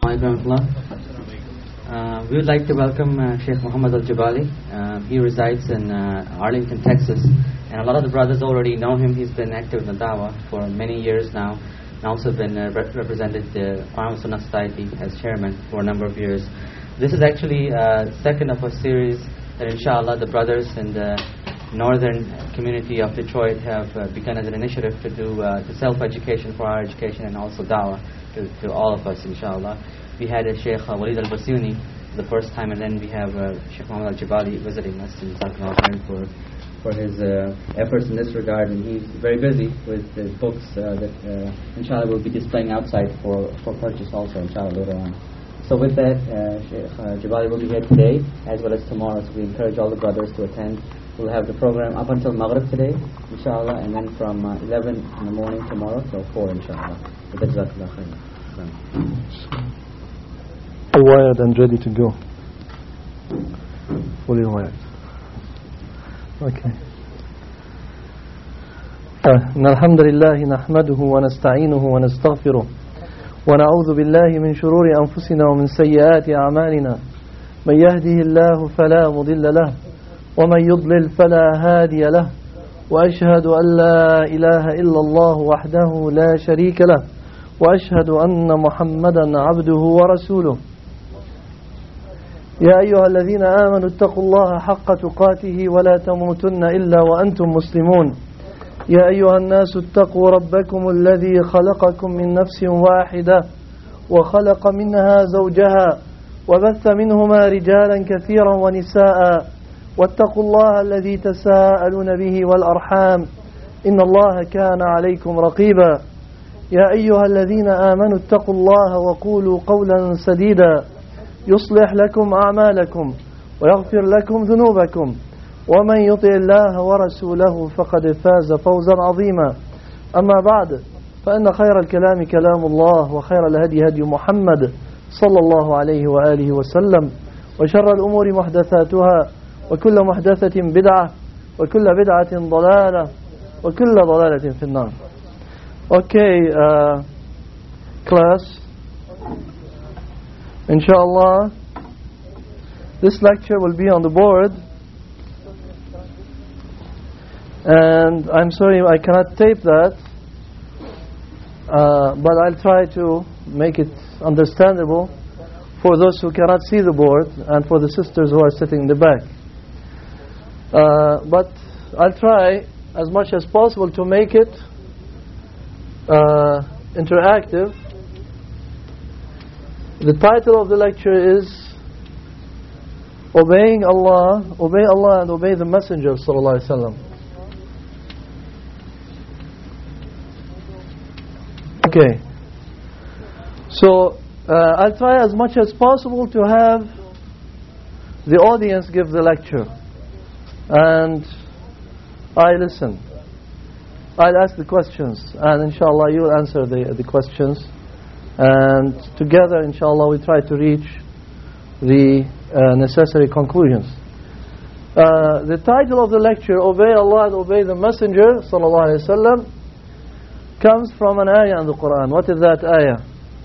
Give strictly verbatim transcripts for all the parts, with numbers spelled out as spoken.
Uh, we would like to welcome uh, Sheikh Muhammad Al-Jabali. Uh, he resides in uh, Arlington, Texas, and a lot of the brothers already know him. He's been active in the Dawah for many years now, and also been uh, rep- represented the Quran Sunnah Society as chairman for a number of years. This is actually uh, second of a series that inshallah the brothers in the northern community of Detroit have uh, begun as an initiative to do uh, to self-education for our education and also Dawah to, to all of us inshallah. We had a Sheikh uh, Walid Al-Basuni the first time, and then we have uh, Sheikh Muhammad Al-Jabali visiting us in Jazakallah for for his uh, efforts in this regard, and he's very busy with his books uh, that uh, inshallah will be displaying outside for, for purchase also inshallah later on. So with that, uh, Sheikh uh, Jabali will be here today as well as tomorrow, so we encourage all the brothers to attend. We'll have the program up until Maghrib today, inshallah, and then from uh, eleven in the morning tomorrow till four, inshallah. So that's Jazakallah khair. Wired and ready to go. Fully wired. Okay. إن الحمد لله نحمده ونستعينه ونستغفره ونعوذ بالله من شرور أنفسنا ومن سيئات أعمالنا من يهده الله فلا مضل له ومن يضلل فلا هادي له وأشهد أن لا إله إلا الله وحده لا شريك له وأشهد أن محمدا عبده ورسوله يا أيها الذين آمنوا اتقوا الله حق تقاته ولا تموتن إلا وأنتم مسلمون يا أيها الناس اتقوا ربكم الذي خلقكم من نفس واحدة وخلق منها زوجها وبث منهما رجالا كثيرا ونساء واتقوا الله الذي تساءلون به والأرحام إن الله كان عليكم رقيبا يا أيها الذين آمنوا اتقوا الله وقولوا قولا سديدا يصلح لكم أعمالكم ويغفر لكم ذنوبكم ومن يطع الله ورسوله فقد فاز فوزا عظيما أما بعد فإن خير الكلام كلام الله وخير الهدي هدي محمد صلى الله عليه وآله وسلم وشر الأمور محدثاتها وكل محدثة بدعة وكل بدعة ضلالة وكل ضلالة في النار. Okay, uh, class, inshallah, this lecture will be on the board, and I'm sorry I cannot tape that, uh, but I'll try to make it understandable for those who cannot see the board and for the sisters who are sitting in the back. Uh, but I'll try as much as possible to make it uh, interactive. The title of the lecture is Obeying Allah, Obey Allah and Obey the Messenger Sallallahu Alaihi Wasallam. Okay. So uh, I'll try as much as possible to have the audience give the lecture and I listen. I'll ask the questions and inshallah you will answer the, the questions, and together inshallah we try to reach the uh, necessary conclusions. Uh, the title of the lecture, Obey Allah and Obey the Messenger Sallallahu Alaihi Wasallam, comes from an ayah in the Quran. What is that ayah?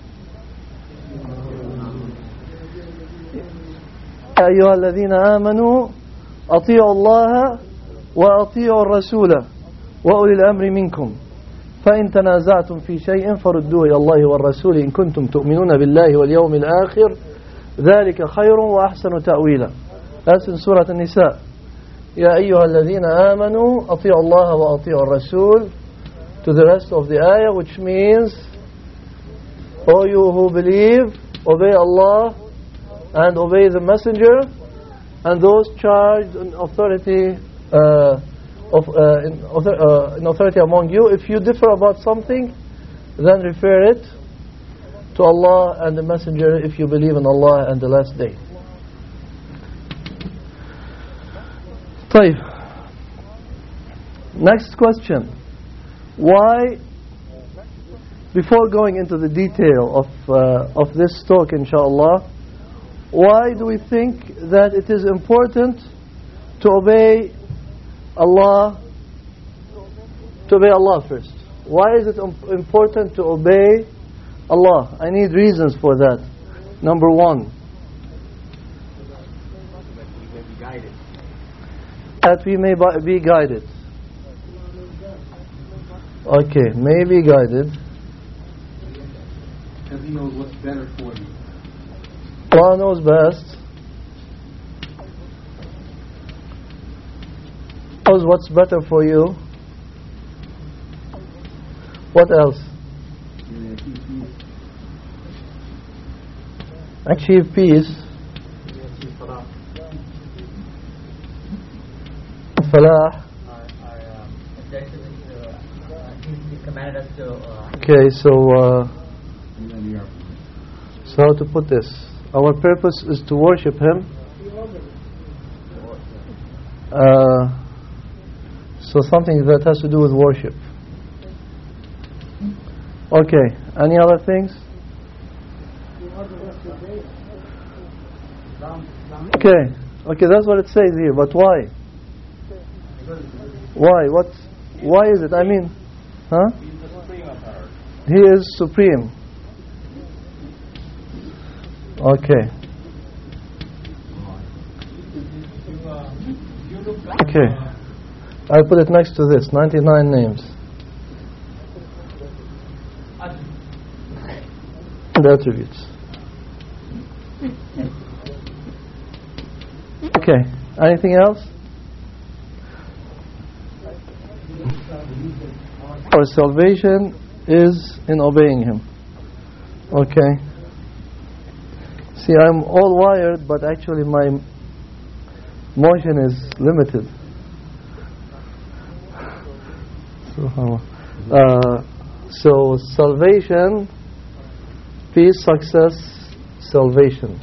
يا أيها الذين آمنوا أطيعوا الله وأطيعوا الرسول وأولي الأمر منكم فإن تنازعتم في شيء فردوه إلى الله والرسول إن كنتم تؤمنون بالله واليوم الآخر ذلك خير وأحسن تأويلا. That's in Surah An-Nisa. يا أيها الذين آمنوا أطيعوا الله وأطيعوا الرسول, to the rest of the ayah, which means, O you who believe, obey Allah and obey the Messenger, and those charged in authority uh, of uh, in, author, uh, in authority among you. If you differ about something, then refer it to Allah and the Messenger if you believe in Allah and the last day. طيب. Next question. Why, before going into the detail of uh, of this talk inshallah, why do we think that it is important to obey Allah, to obey Allah first? Why is it important to obey Allah? I need reasons for that. Number one. That we may be guided. Okay, may be guided. Because he knows what's better for you. Allah knows best. Knows what's better for you. What else? Achieve peace. Falah. Commanded us to. Uh, okay, so uh, so how to put this? Our purpose is to worship Him. Uh, so something that has to do with worship. Okay. Any other things? Okay. Okay, that's what it says here. But why? Why? What? Why is it? I mean, huh? He is supreme. Okay. Okay. I'll put it next to this. ninety-nine names. The attributes. Okay. Anything else? Our salvation is in obeying Him. Okay. See, I'm all wired, but actually my motion is limited. So, uh, so salvation, peace, success, salvation.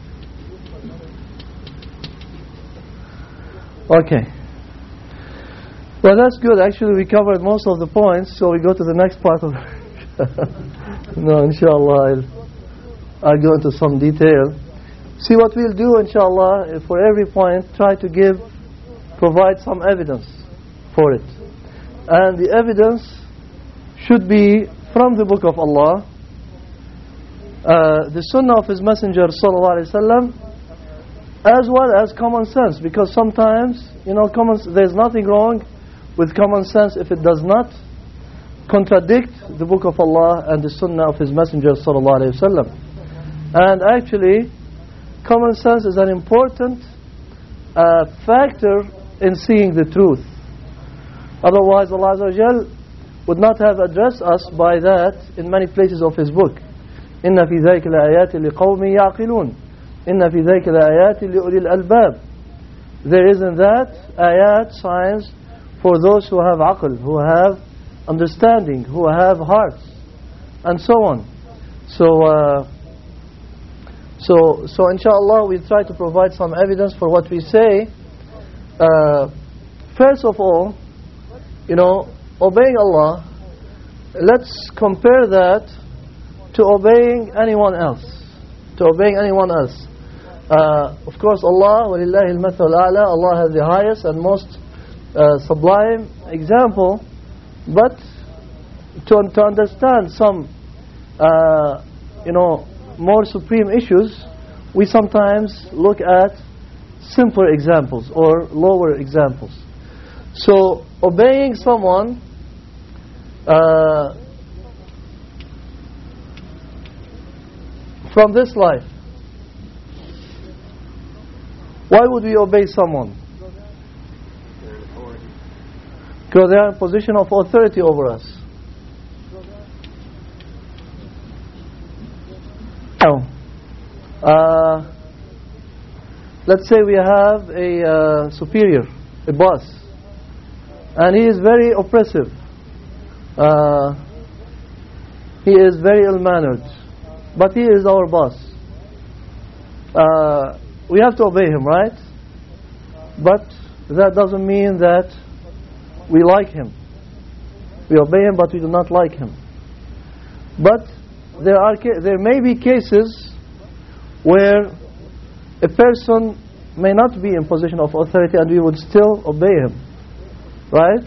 Okay. Well, that's good. Actually, we covered most of the points, so we go to the next part of it. No, inshallah, I'll, I'll go into some detail. See, what we'll do, inshallah, for every point, try to give, provide some evidence for it. And the evidence should be from the Book of Allah, uh, the Sunnah of His Messenger, sallallahu alaihi wasallam, as well as common sense. Because sometimes, you know, common, there's nothing wrong with common sense if it does not contradict the Book of Allah and the Sunnah of His Messenger sallallahu alaihi wasallam. And actually, common sense is an important uh, factor in seeing the truth. Otherwise, Allah Azza wa Jal would not have addressed us by that in many places of His book. إِنَّ فِي ذَلِكَ الْآيَاتِ لِقَوْمٍ يَعْقِلُونَ إِنَّ فِي ذَلِكَ الْآيَاتِ لِأُولِي الْأَلْبَابِ. There is in that ayat, signs, for those who have aql, who have understanding, who have hearts, and so on. So, uh, so, so inshallah, we'll try to provide some evidence for what we say. Uh, first of all, you know, obeying Allah, let's compare that to obeying anyone else. To obeying anyone else. Uh, of course, Allah, وَلِلَّهِ الْمَثَلُ الْأَعْلَى, Allah has the highest and most uh, sublime example. But to, to understand some, uh, you know, more supreme issues, we sometimes look at simpler examples or lower examples. So, obeying someone uh, from this life. Why would we obey someone? Because they are in a position of authority over us. Now, uh, let's say we have a uh, superior, a boss, and he is very oppressive. Uh, he is very ill-mannered, but he is our boss. Uh, we have to obey him, right? But that doesn't mean that we like him. We obey him, but we do not like him. But there are ca- there may be cases where a person may not be in position of authority and we would still obey him, right?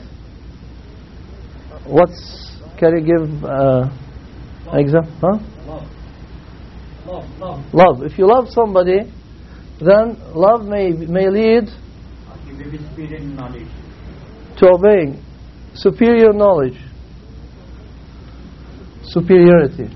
What's, can you give uh, an example? Huh? Love, love. Love. If you love somebody, then love may may lead He will be superior in knowledge. to obeying. Superior knowledge. Superiority.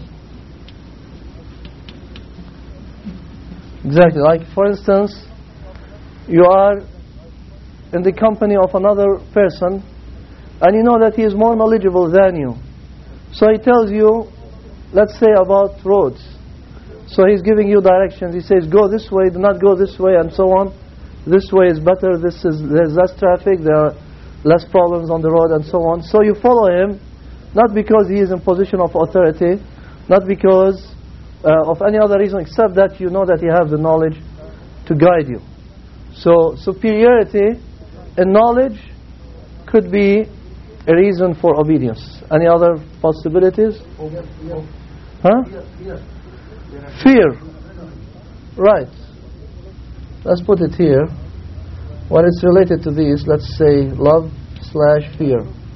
Exactly. Like, for instance, you are in the company of another person and you know that he is more knowledgeable than you. So he tells you, let's say, about roads. So he's giving you directions. He says, go this way, do not go this way, and so on. This way is better, this is, there's less traffic, there are less problems on the road, and so on. So you follow him, not because he is in position of authority, not because uh, of any other reason, except that you know that he has the knowledge to guide you. So superiority in knowledge could be a reason for obedience. Any other possibilities? Huh? Fear. Right. Let's put it here. When it's related to these, let's say love slash fear.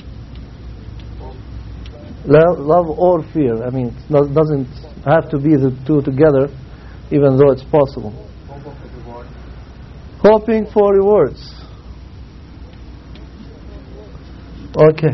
Love, love or fear. I mean, it not, doesn't have to be the two together, even though it's possible. Hoping for rewards. Okay.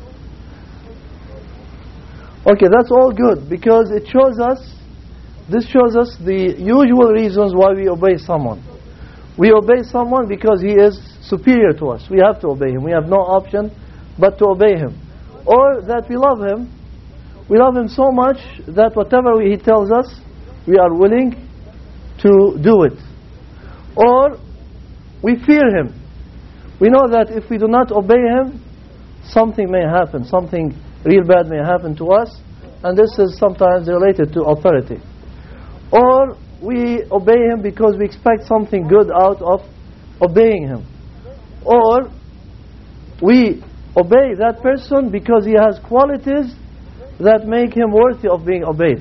Okay, that's all good, because it shows us, this shows us the usual reasons why we obey someone. We obey someone because he is superior to us. We have to obey him. We have no option but to obey him. Or that we love him. We love him so much that whatever he tells us, we are willing to do it. Or we fear him. We know that if we do not obey him, something may happen. Something real bad may happen to us. And this is sometimes related to authority. Or we obey him because we expect something good out of obeying him. Or we obey that person because he has qualities that make him worthy of being obeyed.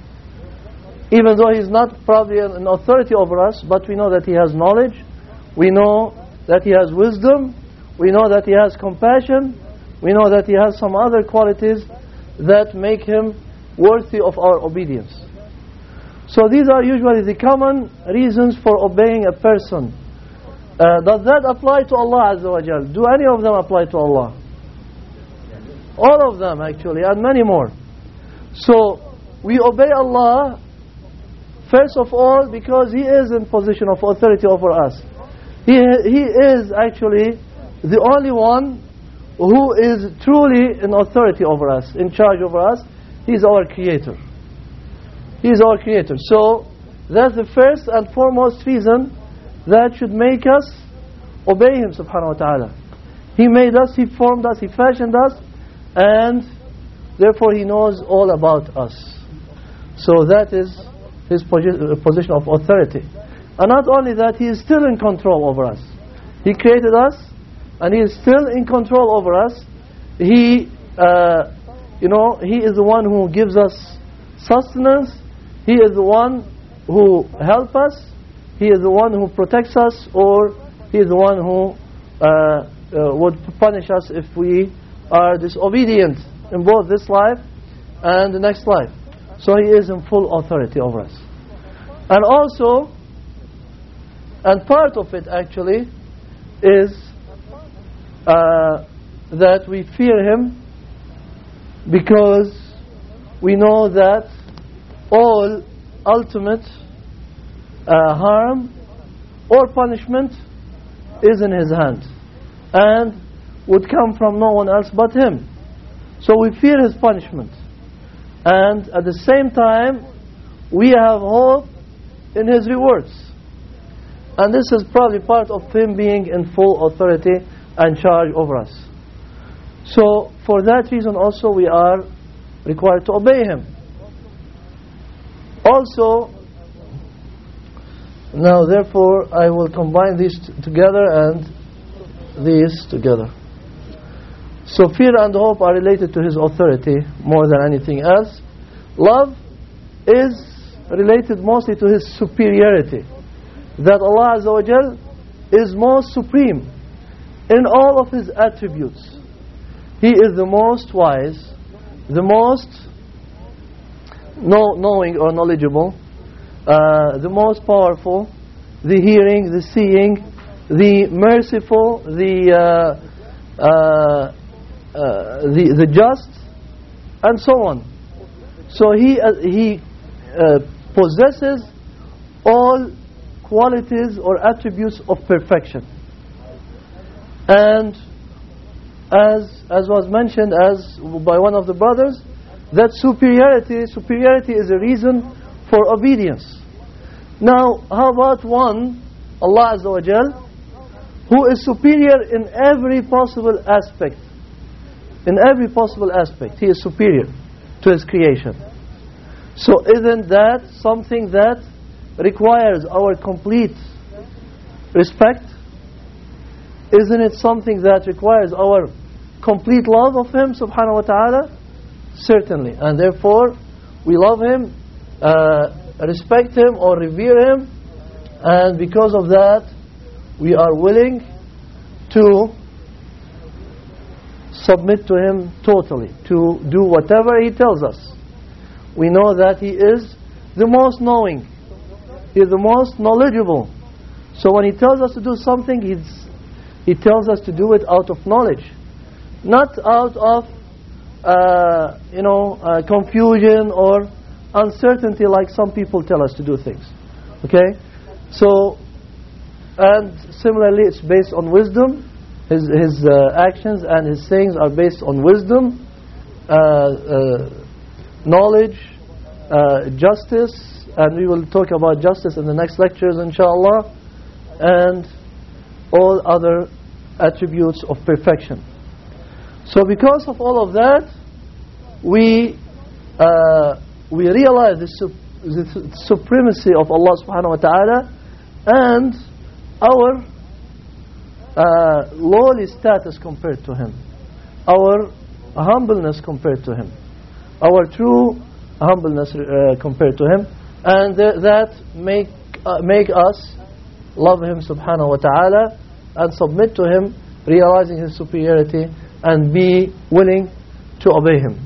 Even though he's not probably an authority over us, but we know that he has knowledge, we know that he has wisdom, we know that he has compassion, we know that he has some other qualities that make him worthy of our obedience. So these are usually the common reasons for obeying a person. Uh, does that apply to Allah Azza wa Jal? Do any of them apply to Allah? All of them actually, and many more. So we obey Allah first of all because He is in position of authority over us. He, he is actually the only one who is truly in authority over us, in charge over us. He is our Creator. He is our Creator. So that's the first and foremost reason that should make us obey Him subhanahu wa ta'ala. He made us, He formed us, He fashioned us, and therefore He knows all about us. So that is His posi- position of authority. And not only that, He is still in control over us. He created us, and He is still in control over us. He, uh, you know, He is the one who gives us sustenance. He is the one who helps us. He is the one who protects us, or He is the one who uh, uh, would punish us if we are disobedient in both this life and the next life. So He is in full authority over us. And also, and part of it actually is uh, that we fear Him because we know that all ultimate uh, harm or punishment is in His hand and would come from no one else but Him. So we fear His punishment, and at the same time we have hope in His rewards. And this is probably part of Him being in full authority and charge over us. So for that reason also we are required to obey Him. Also, now therefore I will combine these t- together and these together. So fear and hope are related to His authority more than anything else. Love is related mostly to His superiority. That Allah Azza wa Jal is most supreme in all of His attributes. He is the most wise, the most know, knowing or knowledgeable, uh, the most powerful, the hearing, the seeing, the merciful, the uh, uh, uh, the the just, and so on. So he uh, he uh, possesses all qualities or attributes of perfection. And as as was mentioned as by one of the brothers, that superiority superiority is a reason for obedience. Now, how about one, Allah Azza wa Jal, who is superior in every possible aspect? In every possible aspect, He is superior to His creation. So isn't that something that requires our complete respect? Isn't it something that requires our complete love of Him subhanahu wa ta'ala? Certainly. And therefore we love Him, uh, respect Him or revere Him, and because of that we are willing to submit to Him totally, to do whatever He tells us. We know that He is the most knowing, He is the most knowledgeable. So when He tells us to do something, He's, He tells us to do it out of knowledge, not out of uh, you know uh, confusion or uncertainty like some people tell us to do things. Okay? So, and similarly it's based on wisdom. His, his uh, actions and His sayings are based on wisdom, uh, uh, knowledge, uh, justice, and we will talk about justice in the next lectures inshallah, and all other attributes of perfection. So because of all of that, we uh, we realize the, su the supremacy of Allah subhanahu wa ta'ala and our uh, lowly status compared to Him, our humbleness compared to Him, our true humbleness uh, compared to Him, and th that make uh, make us love Him subhanahu wa ta'ala and submit to Him, realizing His superiority, and be willing to obey Him.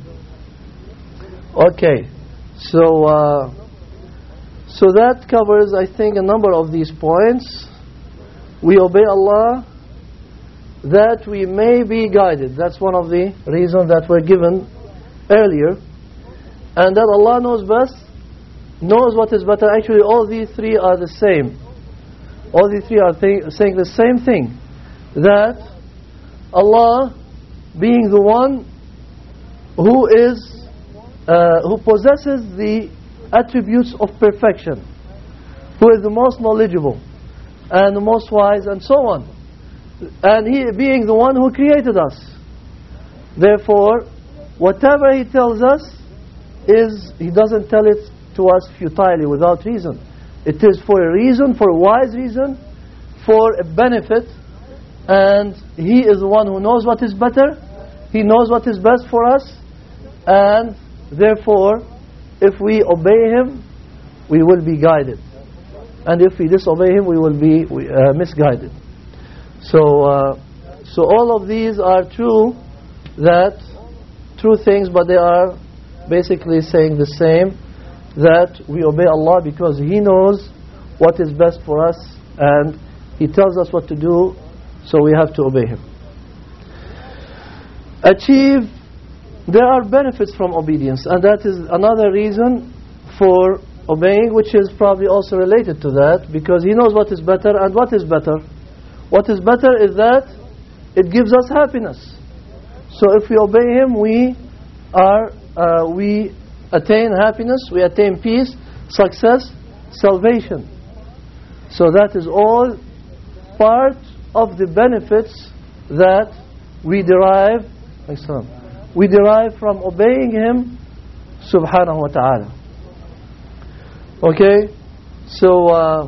Okay, so uh, so that covers, I think, a number of these points. We obey Allah that we may be guided. That's one of the reasons that were given earlier. And that Allah knows best, knows what is better. Actually, all these three are the same. All these three are th saying the same thing. That Allah, being the one who is, uh, who possesses the attributes of perfection, who is the most knowledgeable and the most wise and so on, and He being the one who created us. Therefore, whatever He tells us is, He doesn't tell it to us futilely, without reason. It is for a reason, for a wise reason, for a benefit, and He is the one who knows what is better. He knows what is best for us, and therefore if we obey Him, we will be guided, and if we disobey Him, we will be uh, misguided. So uh, so all of these are true, that true things, but they are basically saying the same, that we obey Allah because He knows what is best for us and He tells us what to do, so we have to obey Him. Achieve, there are benefits from obedience, and that is another reason for obeying, which is probably also related to that, because He knows what is better. And what is better? What is better is that it gives us happiness. So if we obey Him, we are uh, we attain happiness, we attain peace, success, salvation. So that is all part of the benefits that we derive we derive from obeying Him subhanahu wa ta'ala. Okay, so uh,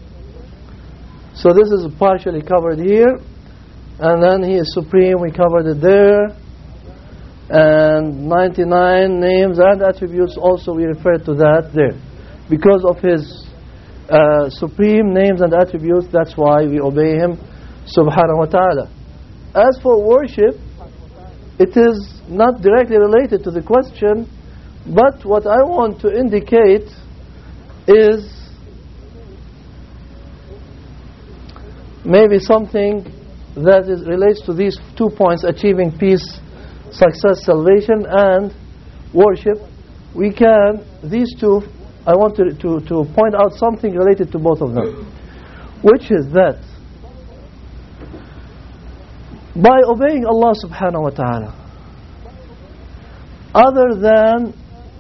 so this is partially covered here, and then He is supreme, we covered it there, and ninety-nine names and attributes also we refer to that there. Because of His uh, supreme names and attributes, that's why we obey Him subhanahu wa ta'ala. As for worship, it is not directly related to the question, But what I want to indicate is maybe something that is, relates to these two points: achieving peace, success, salvation, and worship. We can, these two, I want to, to, to point out something related to both of them, which is that by obeying Allah subhanahu wa ta'ala, other than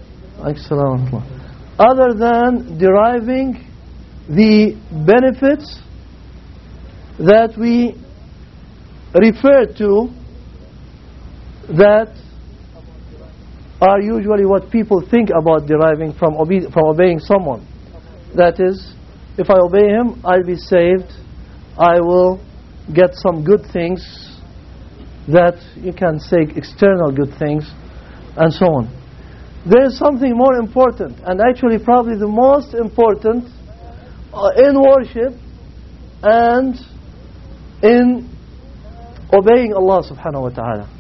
other than deriving the benefits that we refer to, that are usually what people think about deriving from, obe- from obeying someone. That is, if I obey him, I'll be saved, I will get some good things, that you can say external good things, and so on. There is something more important, and actually probably the most important uh, in worship and in obeying Allah subhanahu wa ta'ala.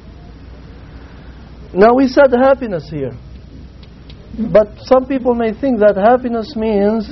Now we said happiness here, but some people may think that happiness means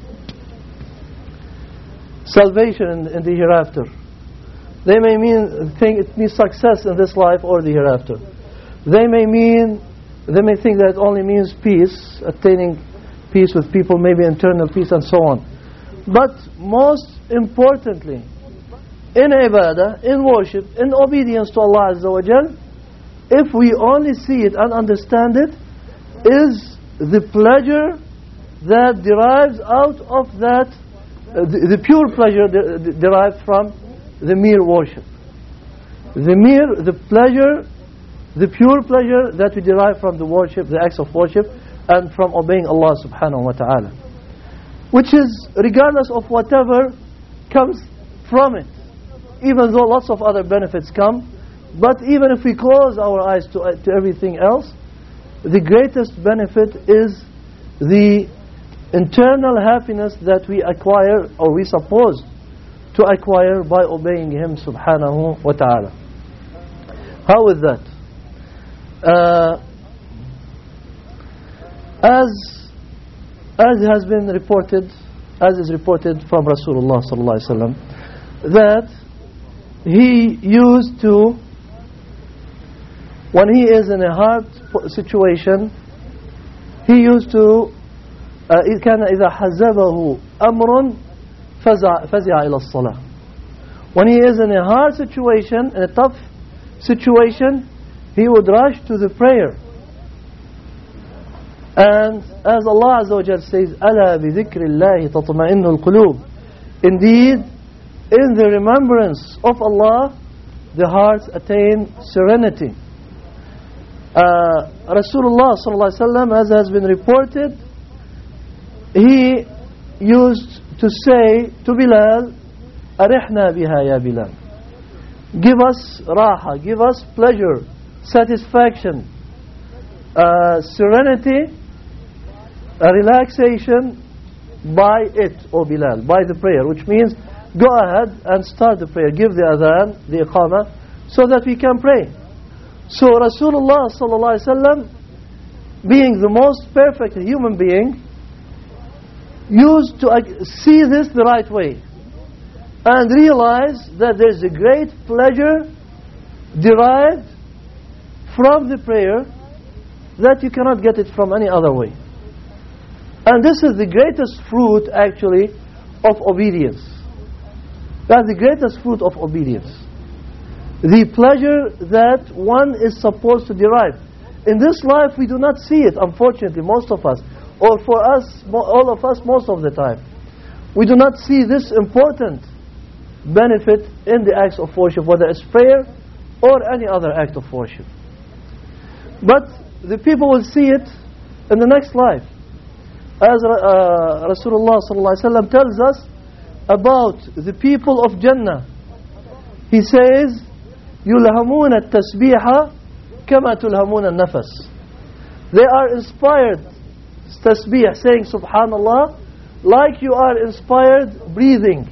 salvation in, in the hereafter. They may mean think it means success in this life or the hereafter. They may mean they may think that it only means peace, attaining peace with people, maybe internal peace and so on. But most importantly, in ibadah, in worship, in obedience to Allah Azza wa Jal, if we only see it and understand it, is the pleasure that derives out of that, uh, the, the pure pleasure de- de- derived from the mere worship. The mere, the pleasure, the pure pleasure that we derive from the worship, the acts of worship, and from obeying Allah subhanahu wa ta'ala. Which is regardless of whatever comes from it. Even though lots of other benefits come, but even if we close our eyes to, uh, to everything else, the greatest benefit is the internal happiness that we acquire, or we suppose to acquire, by obeying Him subhanahu wa ta'ala. How is that? Uh, as as has been reported, as is reported from Rasulullah sallallahu alaihi wasallam, that he used to, when he is in a hard situation, he used to كان إذا حزبه أمر فزع فزع إلى الصلاة. When he is in a hard situation, in a tough situation, he would rush to the prayer. And as Allah Azza wa Jalla says, ألا بذكر الله تطمئن القلوب. Indeed, in the remembrance of Allah, the hearts attain serenity. Uh, Rasulullah sallallahu alaihi wasallam, as has been reported, he used to say to Bilal, أرحنا بها يا Bilal. Give us raha, give us pleasure, satisfaction, uh, serenity, a relaxation by it, O Bilal, by the prayer, which means go ahead and start the prayer, give the adhan, the iqamah, so that we can pray. So Rasulullah sallallahu alaihi wasallam, being the most perfect human being, used to see this the right way and realize that there is a great pleasure derived from the prayer that you cannot get it from any other way. And this is the greatest fruit actually of obedience. That's the greatest fruit of obedience. The pleasure that one is supposed to derive. In this life we do not see it, unfortunately, most of us. Or for us, all of us, most of the time. We do not see this important benefit in the acts of worship, whether it's prayer or any other act of worship. But the people will see it in the next life. As uh, Rasulullah sallallahu alaihi wasallam tells us about the people of Jannah. He says, يُلْهَمُونَ التَّسْبِيحَ كَمَا تُلْهَمُونَ النَّفَسِ. They are inspired, tasbih, saying subhanallah, like you are inspired breathing.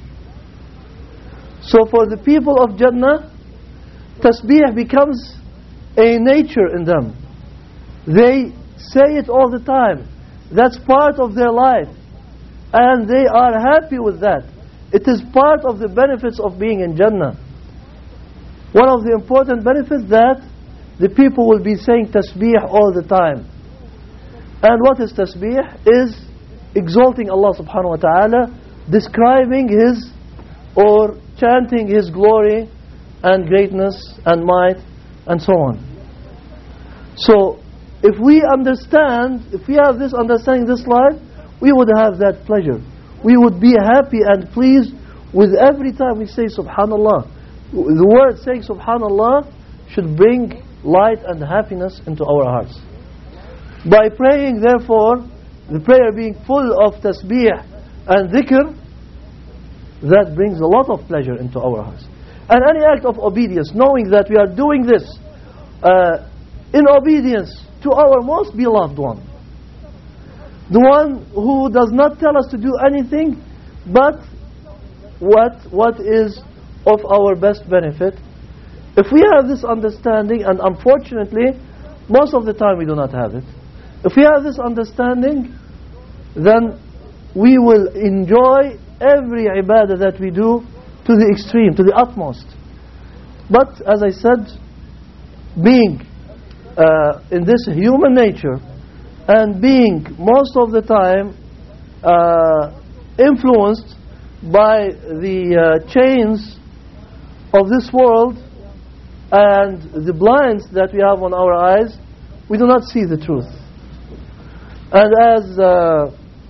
So for the people of Jannah, tasbih becomes a nature in them. They say it all the time. That's part of their life. And they are happy with that. It is part of the benefits of being in Jannah. One of the important benefits that the people will be saying tasbih all the time. And what is tasbih? Is exalting Allah subhanahu wa ta'ala, describing His or chanting His glory and greatness and might and so on. So if we understand, if we have this understanding this life, we would have that pleasure. We would be happy and pleased with every time we say subhanallah. The word saying subhanallah should bring light and happiness into our hearts. By praying, therefore, the prayer being full of tasbih and dhikr, that brings a lot of pleasure into our hearts. And any act of obedience, knowing that we are doing this uh, in obedience to our most beloved one, the one who does not tell us to do anything but what what is of our best benefit. If we have this understanding, and unfortunately most of the time we do not have it, if we have this understanding, then we will enjoy every ibadah that we do to the extreme, to the utmost. But as I said, being uh, in this human nature and being most of the time uh, influenced by the uh, chains of this world and the blinds that we have on our eyes, we do not see the truth. And as uh,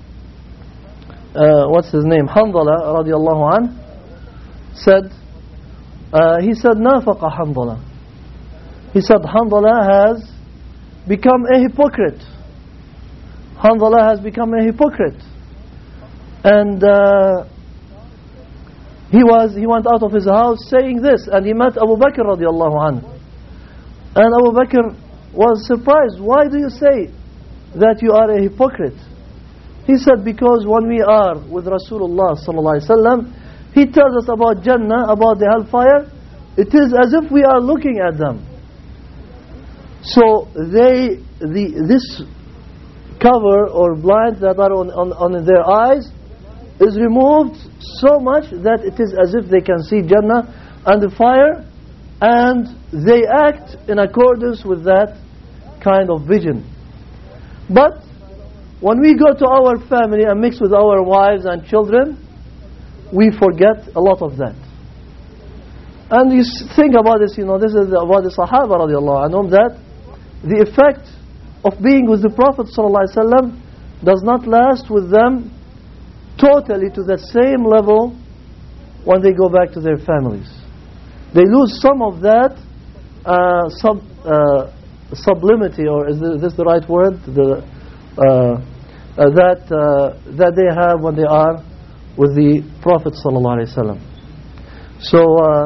uh, what's his name, Hanzala radiallahu anh said, uh, he said, nafaqa Hanzala. He said, Hanzala has become a hypocrite. Hanzala has become a hypocrite. And uh, he was he went out of his house saying this, and he met Abu Bakr radiallahu anh. And Abu Bakr was surprised. Why do you say that you are a hypocrite? He said, because when we are with Rasulullah sallallahu alaihi wasallam, he tells us about Jannah, about the hellfire. It is as if we are looking at them. So they, the this cover or blind that are on, on, on their eyes is removed so much that it is as if they can see Jannah and the fire, and they act in accordance with that kind of vision. But when we go to our family and mix with our wives and children, we forget a lot of that. And you think about this, you know, this is about the Sahaba radiallahu anhum, that the effect of being with the Prophet sallallahu alaihi wasallam does not last with them totally to the same level when they go back to their families. They lose some of that uh, sub, uh, sublimity, or is this the right word? The uh, uh, that uh, that they have when they are with the Prophet sallallahu alaihi wasallam. So, uh,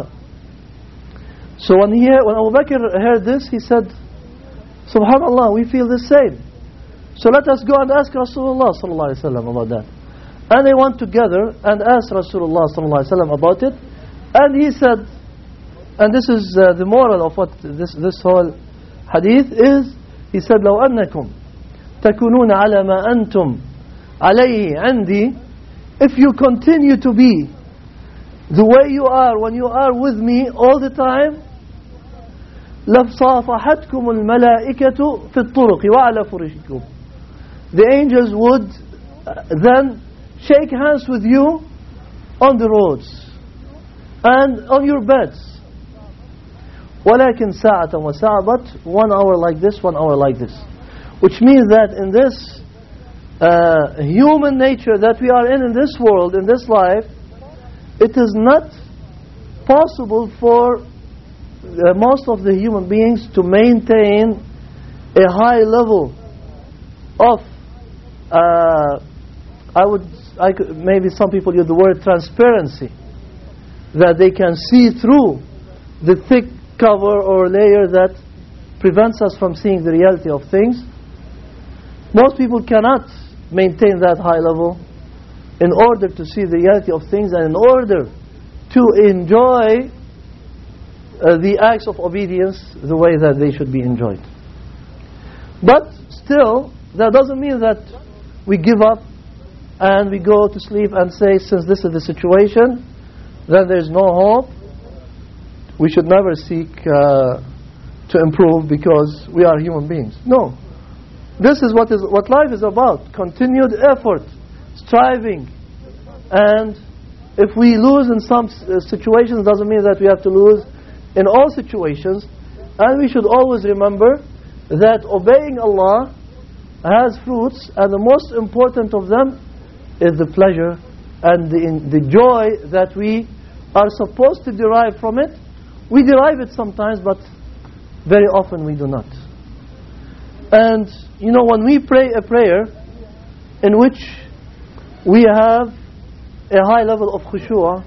so when he when Abu Bakr heard this, he said, "Subhanallah, we feel the same. So let us go and ask Rasulullah sallallahu alaihi wasallam about that." And they went together and asked Rasulullah sallallahu alaihi wasallam about it. And he said, and this is uh, the moral of what this this whole hadith is. He said, "لو أنكم تكونون على ما أنتم عليه عندي," if you continue to be the way you are when you are with me all the time, لَفْصَافَحَتْكُمُ الْمَلَائِكَةُ فِي الطُّرُقِ وَعَلَى فُرُشِكُمْ. The angels would uh, then shake hands with you on the roads and on your beds. وَلَكِنْ سَاعَةً وَسَعَبَتْ, one hour like this, one hour like this. Which means that in this uh, human nature that we are in, in this world, in this life, it is not possible for uh, most of the human beings to maintain a high level of uh, I would I could, maybe some people use the word transparency, that they can see through the thick cover or layer that prevents us from seeing the reality of things. Most people cannot maintain that high level in order to see the reality of things and in order to enjoy uh, the acts of obedience the way that they should be enjoyed. But still, that doesn't mean that we give up and we go to sleep and say, since this is the situation, then there's no hope. We should never seek uh, to improve because we are human beings. No. This is what is what life is about. Continued effort, striving. And if we lose in some uh, situations, doesn't mean that we have to lose in all situations. And we should always remember that obeying Allah has fruits, and the most important of them is the pleasure and the, in, the joy that we are supposed to derive from it. We derive it sometimes, but very often we do not. And, you know, when we pray a prayer in which we have a high level of khushu',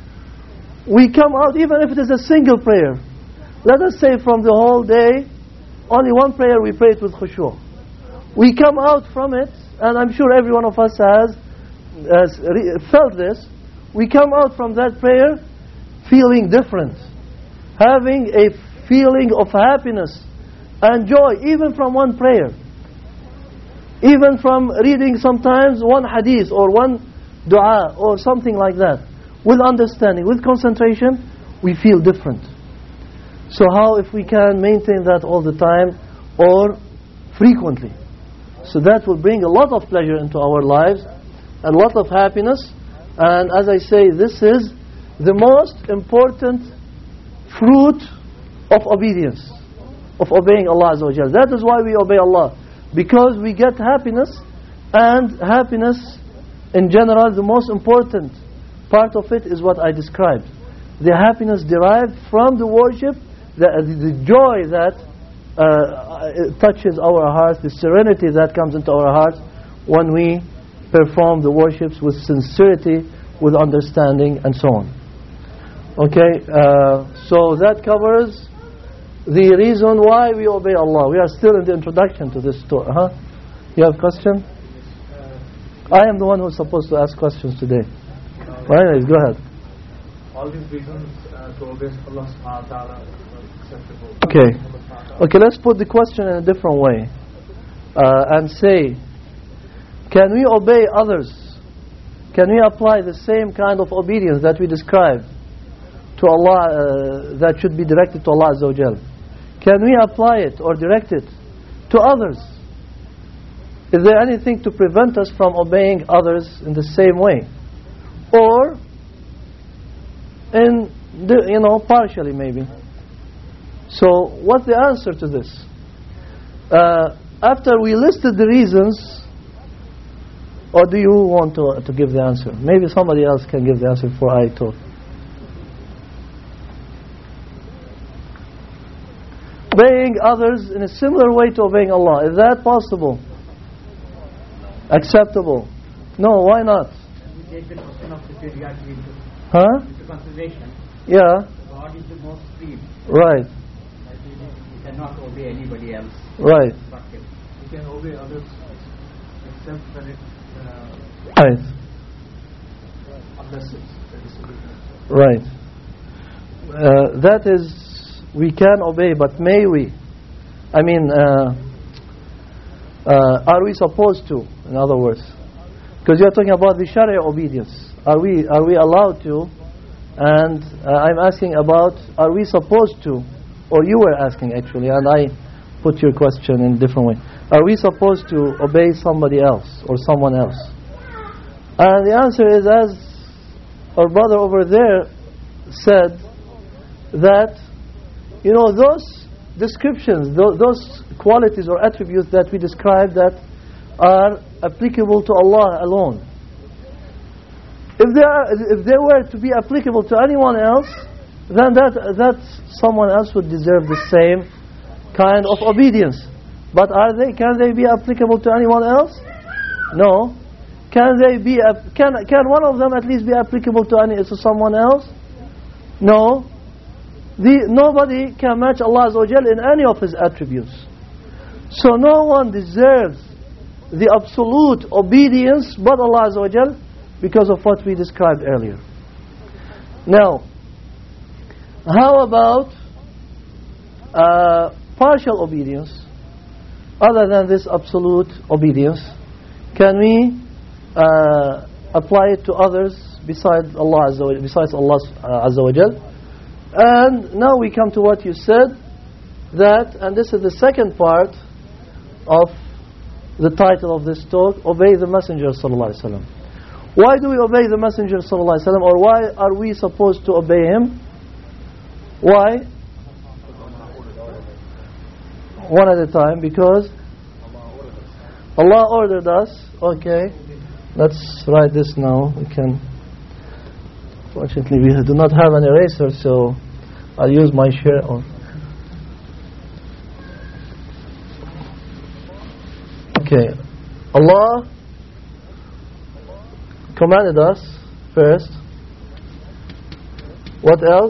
we come out, even if it is a single prayer. Let us say from the whole day, only one prayer we pray it with khushu'. We come out from it, and I'm sure every one of us has, has re- felt this. We come out from that prayer feeling different, having a feeling of happiness and joy, even from one prayer, even from reading sometimes one hadith or one dua or something like that, with understanding, with concentration, we feel different. So how if we can maintain that all the time or frequently? So that will bring a lot of pleasure into our lives, a lot of happiness. And as I say, this is the most important fruit of obedience, of obeying Allah Azza wa Jal. That is why we obey Allah, because we get happiness, and happiness in general, the most important part of it is what I described. The happiness derived from the worship, the, the joy that uh, touches our hearts, the serenity that comes into our hearts when we perform the worships with sincerity, with understanding, and so on. Okay, uh, so that covers the reason why we obey Allah. We are still in the introduction to this story. Huh? You have a question? I am the one who is supposed to ask questions today. Well, anyways, go ahead. All these reasons uh, to obey Allah subhanahu wa ta'ala are acceptable. Okay. Okay, let's put the question in a different way. Uh, and say, can we obey others? Can we apply the same kind of obedience that we described to Allah, uh, that should be directed to Allah Azza wa Jal? Can we apply it or direct it to others? Is there anything to prevent us from obeying others in the same way? Or in the, you know, partially maybe. So what's the answer to this? Uh, after we listed the reasons, or do you want to, to give the answer? Maybe somebody else can give the answer before I talk. Obeying others in a similar way to obeying Allah, is that possible? Acceptable? No, why not? We take the question of superiority into, Huh? into consideration. Yeah. God is the most supreme. Right. That we, we cannot obey anybody else. Right. But him. We can obey others except when it uh, Right. unless it's a disobedience. Right. Uh, that is, we can obey, but may we? I mean, uh, uh, are we supposed to? In other words, because you are talking about the Sharia obedience. Are we are we allowed to? And uh, I'm asking about, are we supposed to? Or you were asking actually, and I put your question in a different way. Are we supposed to obey somebody else or someone else? And the answer is, as our brother over there said, that, you know, those descriptions, those, those qualities or attributes that we describe that are applicable to Allah alone, if they are, if they were to be applicable to anyone else, then that that someone else would deserve the same kind of obedience. But are they? Can they be applicable to anyone else? No. Can they be? Can can one of them at least be applicable to any to someone else? No. The nobody can match Allah Azza wa Jal in any of His attributes. So no one deserves the absolute obedience but Allah Azza wa Jal, because of what we described earlier. Now, how about uh, partial obedience? other than this absolute obedience, can we uh, apply it to others besides Allah Azza wa, besides Allah uh, Azza wa Jal? And now we come to what you said, that, and this is the second part of the title of this talk, obey the Messenger Sallallahu Alaihi Wasallam. Why do we obey the Messenger Sallallahu Alaihi Wasallam, or why are we supposed to obey him? Why? One at a time, because Allah ordered us. Okay, let's write this now. We can. Fortunately, we do not have an eraser, so I'll use my share on. Okay, Allah commanded us first. What else?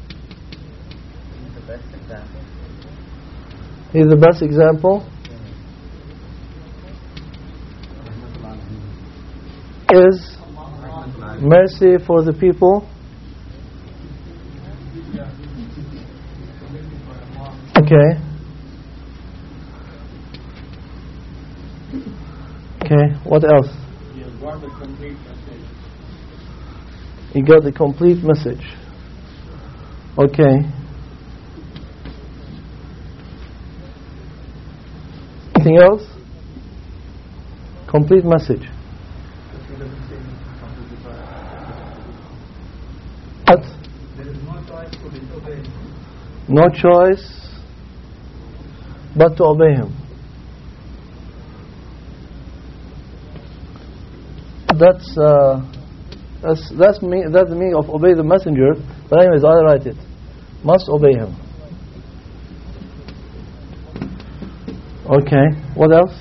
He's the best example. Is mercy for the people. Okay. Okay, what else? You got the complete message. He got the complete message. Okay. Anything else? Complete message. What? There is no choice to disobey him. No choice but to obey him. That's uh, that's that's me. That's the meaning of obey the messenger. But anyways, I'll write it. Must obey him. Okay. What else?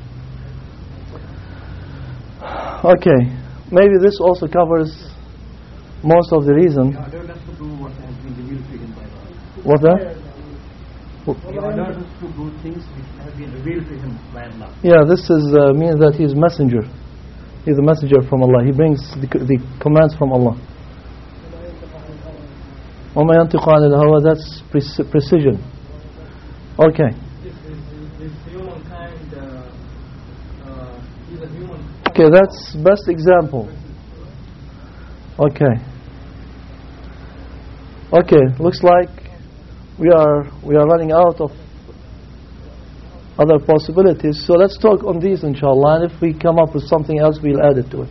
Okay. Maybe this also covers most of the reason. He ordered us to do what has been revealed to him by Allah. What that? He ordered us to do things which have been revealed to him by Allah. Yeah, this is uh, means that he is messenger. He's a messenger from Allah. He brings the, the commands from Allah. وَمَا يَنْتِقُ عَنِ الْهَوَى. That's pre- precision. Okay. This is this humankind. Uh, uh, he's a human. Okay, that's best example. Okay. Okay, looks like we are we are running out of other possibilities. So let's talk on these, inshallah. And if we come up with something else, we'll add it to it.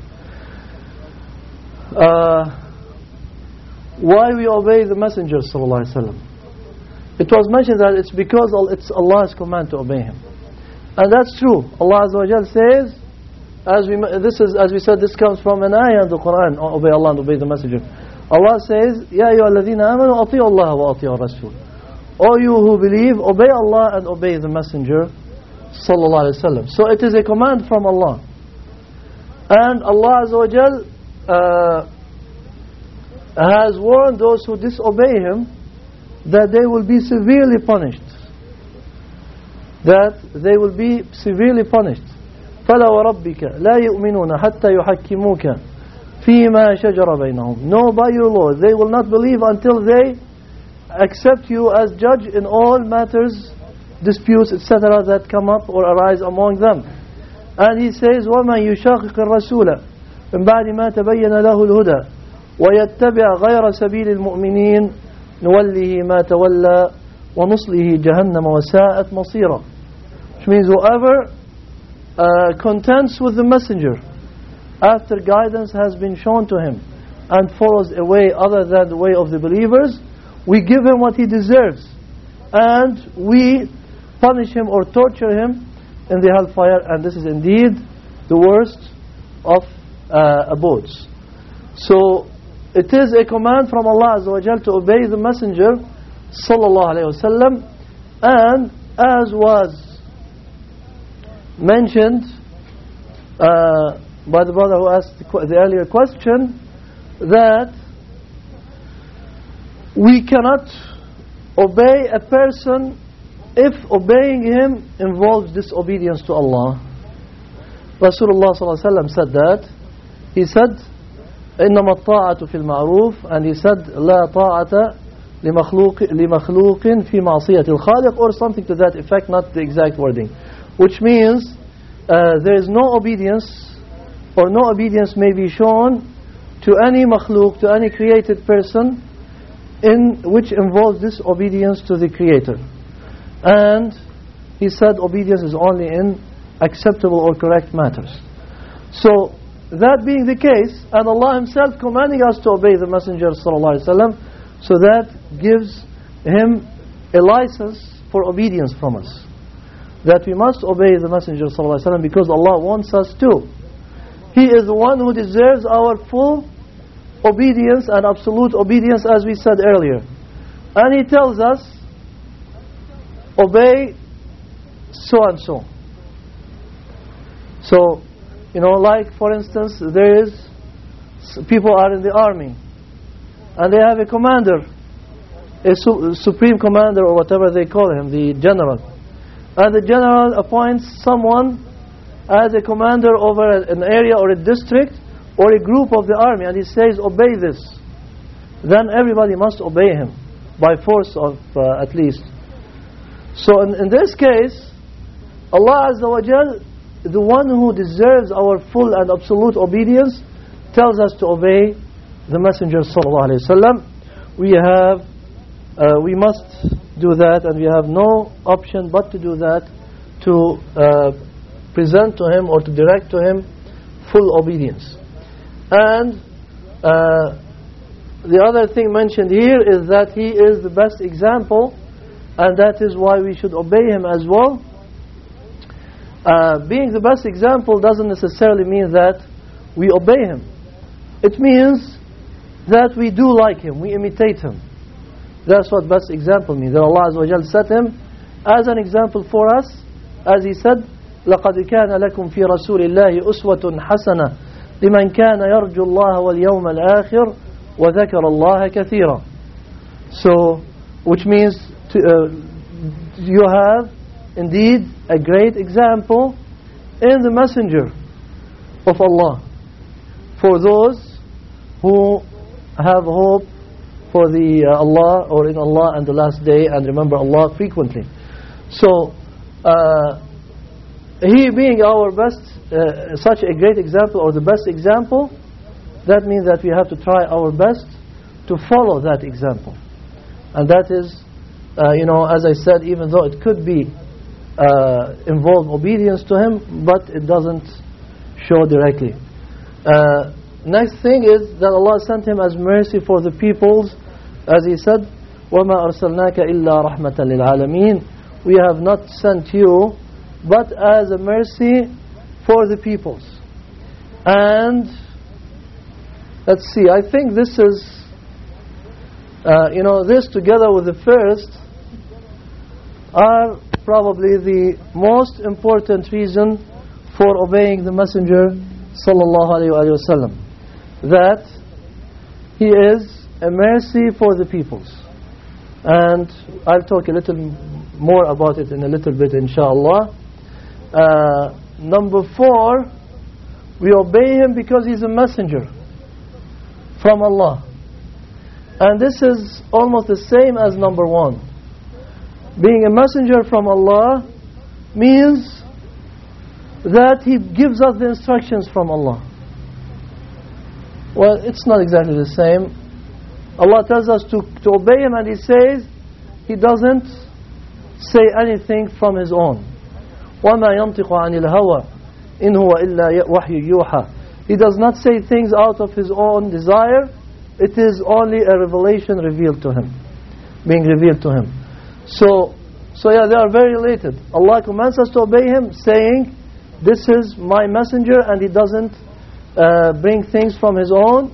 Uh, why we obey the Messenger Sallallahu Alaihi Wasallam? It was mentioned that it's because it's Allah's command to obey him, and that's true. Allah Azza wa Jal says, as we this is as we said, this comes from an ayah in the Quran. Obey Allah and obey the Messenger. Allah says, "Ya ayyuhalladhina amanu ati'u Allah wa ati'u Rasul." O you who believe, obey Allah and obey the Messenger Sallallahu Alaihi Wasallam. So it is a command from Allah. And Allah Azza wa Jal uh, has warned those who disobey Him that they will be severely punished. That they will be severely punished. فَلَا وَرَبِّكَ لَا يُؤْمِنُونَ حَتَّى يُحَكِّمُوكَ فِيمَا شَجَرَ بَيْنَهُمْ. No, by your Lord, they will not believe until they accept you as judge in all matters, disputes, et cetera that come up or arise among them. And he says, وَمَنْ يُشَاقِقِ الرَّسُولَ مِنْ بَعْدِ مَا تَبَيَّنَ لَهُ الْهُدَى وَيَتَّبِعْ غَيْرَ سَبِيلِ الْمُؤْمِنِينَ نُوَلِّهِ مَا تَوَلَّى وَنُصْلِهِ جَهَنَّمَ وَسَاءَتْ مَصِيرًا. Which means whoever uh, contends with the messenger after guidance has been shown to him and follows a way other than the way of the believers, we give him what he deserves, and we punish him or torture him in the hellfire, and this is indeed the worst of uh, abodes. So it is a command from Allah Azza wa Jal to obey the Messenger Sallallahu Alaihi Wasallam, and as was mentioned uh, by the brother who asked the, the earlier question, that we cannot obey a person if obeying him involves disobedience to Allah. Rasulullah sallallahu alaihi wasallam said that. He said, إنما الطاعة في المعروف, and he said, لا طاعة لمخلوق لمخلوق في معصية الخالق, or something to that effect, not the exact wording. which means uh, there is no obedience, or no obedience may be shown to any makhluk, to any created person, in which involves disobedience to the Creator. And he said obedience is only in acceptable or correct matters. So that being the case, and Allah Himself commanding us to obey the Messenger sallallahu alaihi wasallam, so that gives him a license for obedience from us, that we must obey the Messenger sallallahu alaihi wasallam because Allah wants us to. He is the one who deserves our full obedience and absolute obedience, as we said earlier. And He tells us, obey so and so. So, you know, like for instance, there is, people are in the army, and they have a commander, a su supreme commander, or whatever they call him, the general. And the general appoints someone as a commander over an area or a district or a group of the army, and he says, obey this. Then everybody must obey him, by force of uh, at least. So in, in this case, Allah Azza wa Jal, the one who deserves our full and absolute obedience, tells us to obey the Messenger sallallahu alaihi wasallam. We have, uh, we must do that, and we have no option but to do that, to uh, present to him or to direct to him full obedience. And uh, the other thing mentioned here is that he is the best example, and that is why we should obey him as well. Uh, being the best example doesn't necessarily mean that we obey him. It means that we do like him, we imitate him. That's what best example means. That Allah Azza wa Jal set him as an example for us, as He said, لَقَدْ كَانَ لَكُمْ فِي رَسُولِ اللَّهِ أُسْوَةٌ حَسَنَةٌ لِمَنْ كَانَ يَرْجُو اللَّهَ وَالْيَوْمَ الْآخِرِ وَذَكَرَ اللَّهَ كَثِيرًا. So, which means to, uh, you have indeed a great example in the Messenger of Allah for those who have hope for the uh, Allah, or in Allah and the last day, and remember Allah frequently. So uh, he being our best, uh, such a great example, or the best example, that means that we have to try our best to follow that example. And that is, uh, you know, as I said, even though it could be uh, involve obedience to him, but it doesn't show directly. Uh, next thing is that Allah sent him as mercy for the peoples, as He said, وَمَا أَرْسَلْنَاكَ إِلَّا رَحْمَةً لِلْعَالَمِينَ. We have not sent you but as a mercy for the peoples. And let's see, I think this is, uh, you know, this together with the first are probably the most important reason for obeying the Messenger sallallahu alaihi wasallam, that he is a mercy for the peoples. And I'll talk a little more about it in a little bit, inshallah. Uh, number four, we obey him because he's a messenger from Allah. And this is almost the same as number one. Being a messenger from Allah means that he gives us the instructions from Allah. Well, it's not exactly the same. Allah tells us to, to obey him, and he says he doesn't say anything from his own. وَمَا يَنْطِقُ عَنِ الْهَوَىٰ إِنْ هُوَ إِلَّا وَحْيُ يُوحَىٰ. He does not say things out of his own desire. It is only a revelation revealed to him, being revealed to him. So, so yeah, they are very related. Allah commands us to obey him, saying, this is my messenger, and he doesn't uh, bring things from his own.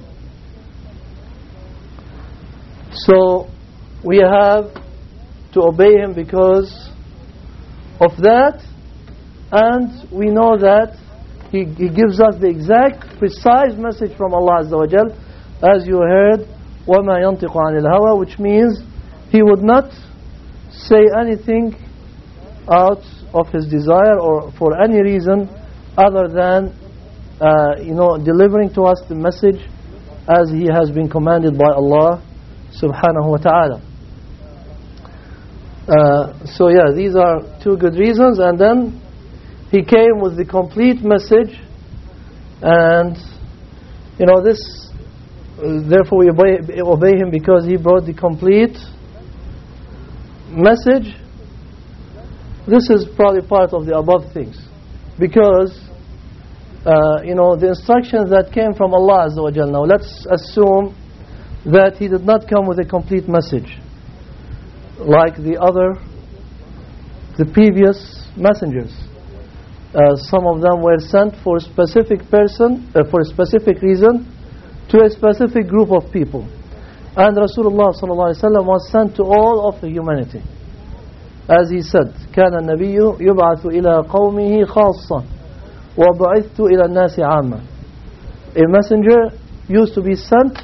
So we have to obey him because of that, and we know that he, he gives us the exact, precise message from Allah Azza wa Jal, as you heard, وَمَا يَنْطِقُ عَنِ الْهَوَىٰ, which means he would not say anything out of his desire or for any reason other than uh, you know, delivering to us the message as he has been commanded by Allah subhanahu wa ta'ala. Uh, so yeah, these are two good reasons. And then he came with the complete message, and you know this, uh, therefore we obey, obey him because he brought the complete message. This is probably part of the above things, because uh, you know the instructions that came from Allah Azza wa Jal. Now let's assume that he did not come with a complete message like the other, the previous messengers. Uh, some of them were sent for a specific person, uh, for a specific reason, to a specific group of people. And Rasulullah sallallahu alaihi wasallam was sent to all of the humanity. As he said, كان النبي يبعث إلى قومه خاصة وبعثت إلى الناس عامة. A messenger used to be sent.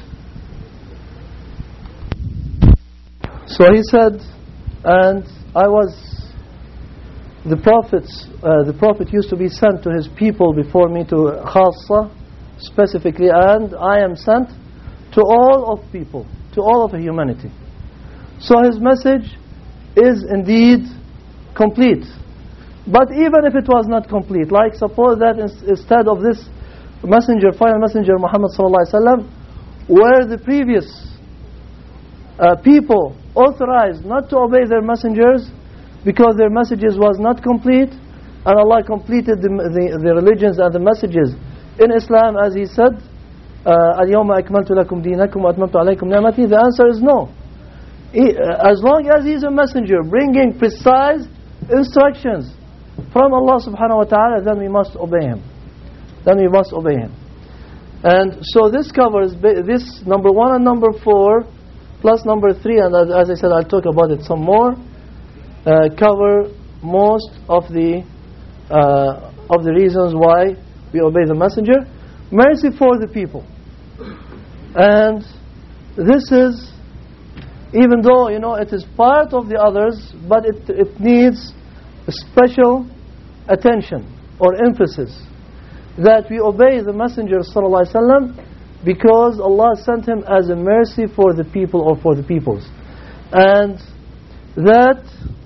So he said, and I was the prophets. Uh, the prophet used to be sent to his people before me, to khassa specifically, and I am sent to all of people, to all of humanity. So his message is indeed complete. But even if it was not complete, like suppose that instead of this messenger, final messenger Muhammad sallallahu alaihi wasallam, were the previous uh, people authorized not to obey their messengers because their messages was not complete, and Allah completed the, the, the religions and the messages in Islam, as He said, اليوم أكملت لكم دينكم وأتممت عليكم نعمتي. The answer is no. He, as long as he is a messenger bringing precise instructions from Allah subhanahu wa ta'ala, then we must obey him. Then we must obey him. And so this covers this number one and number four, plus number three, and as I said, I'll talk about it some more. Uh, cover most of the uh, of the reasons why we obey the messenger. Mercy for the people, and this is, even though you know it is part of the others, but it it needs special attention or emphasis that we obey the Messenger sallallahu alaihi wasallam because Allah sent him as a mercy for the people or for the peoples, and that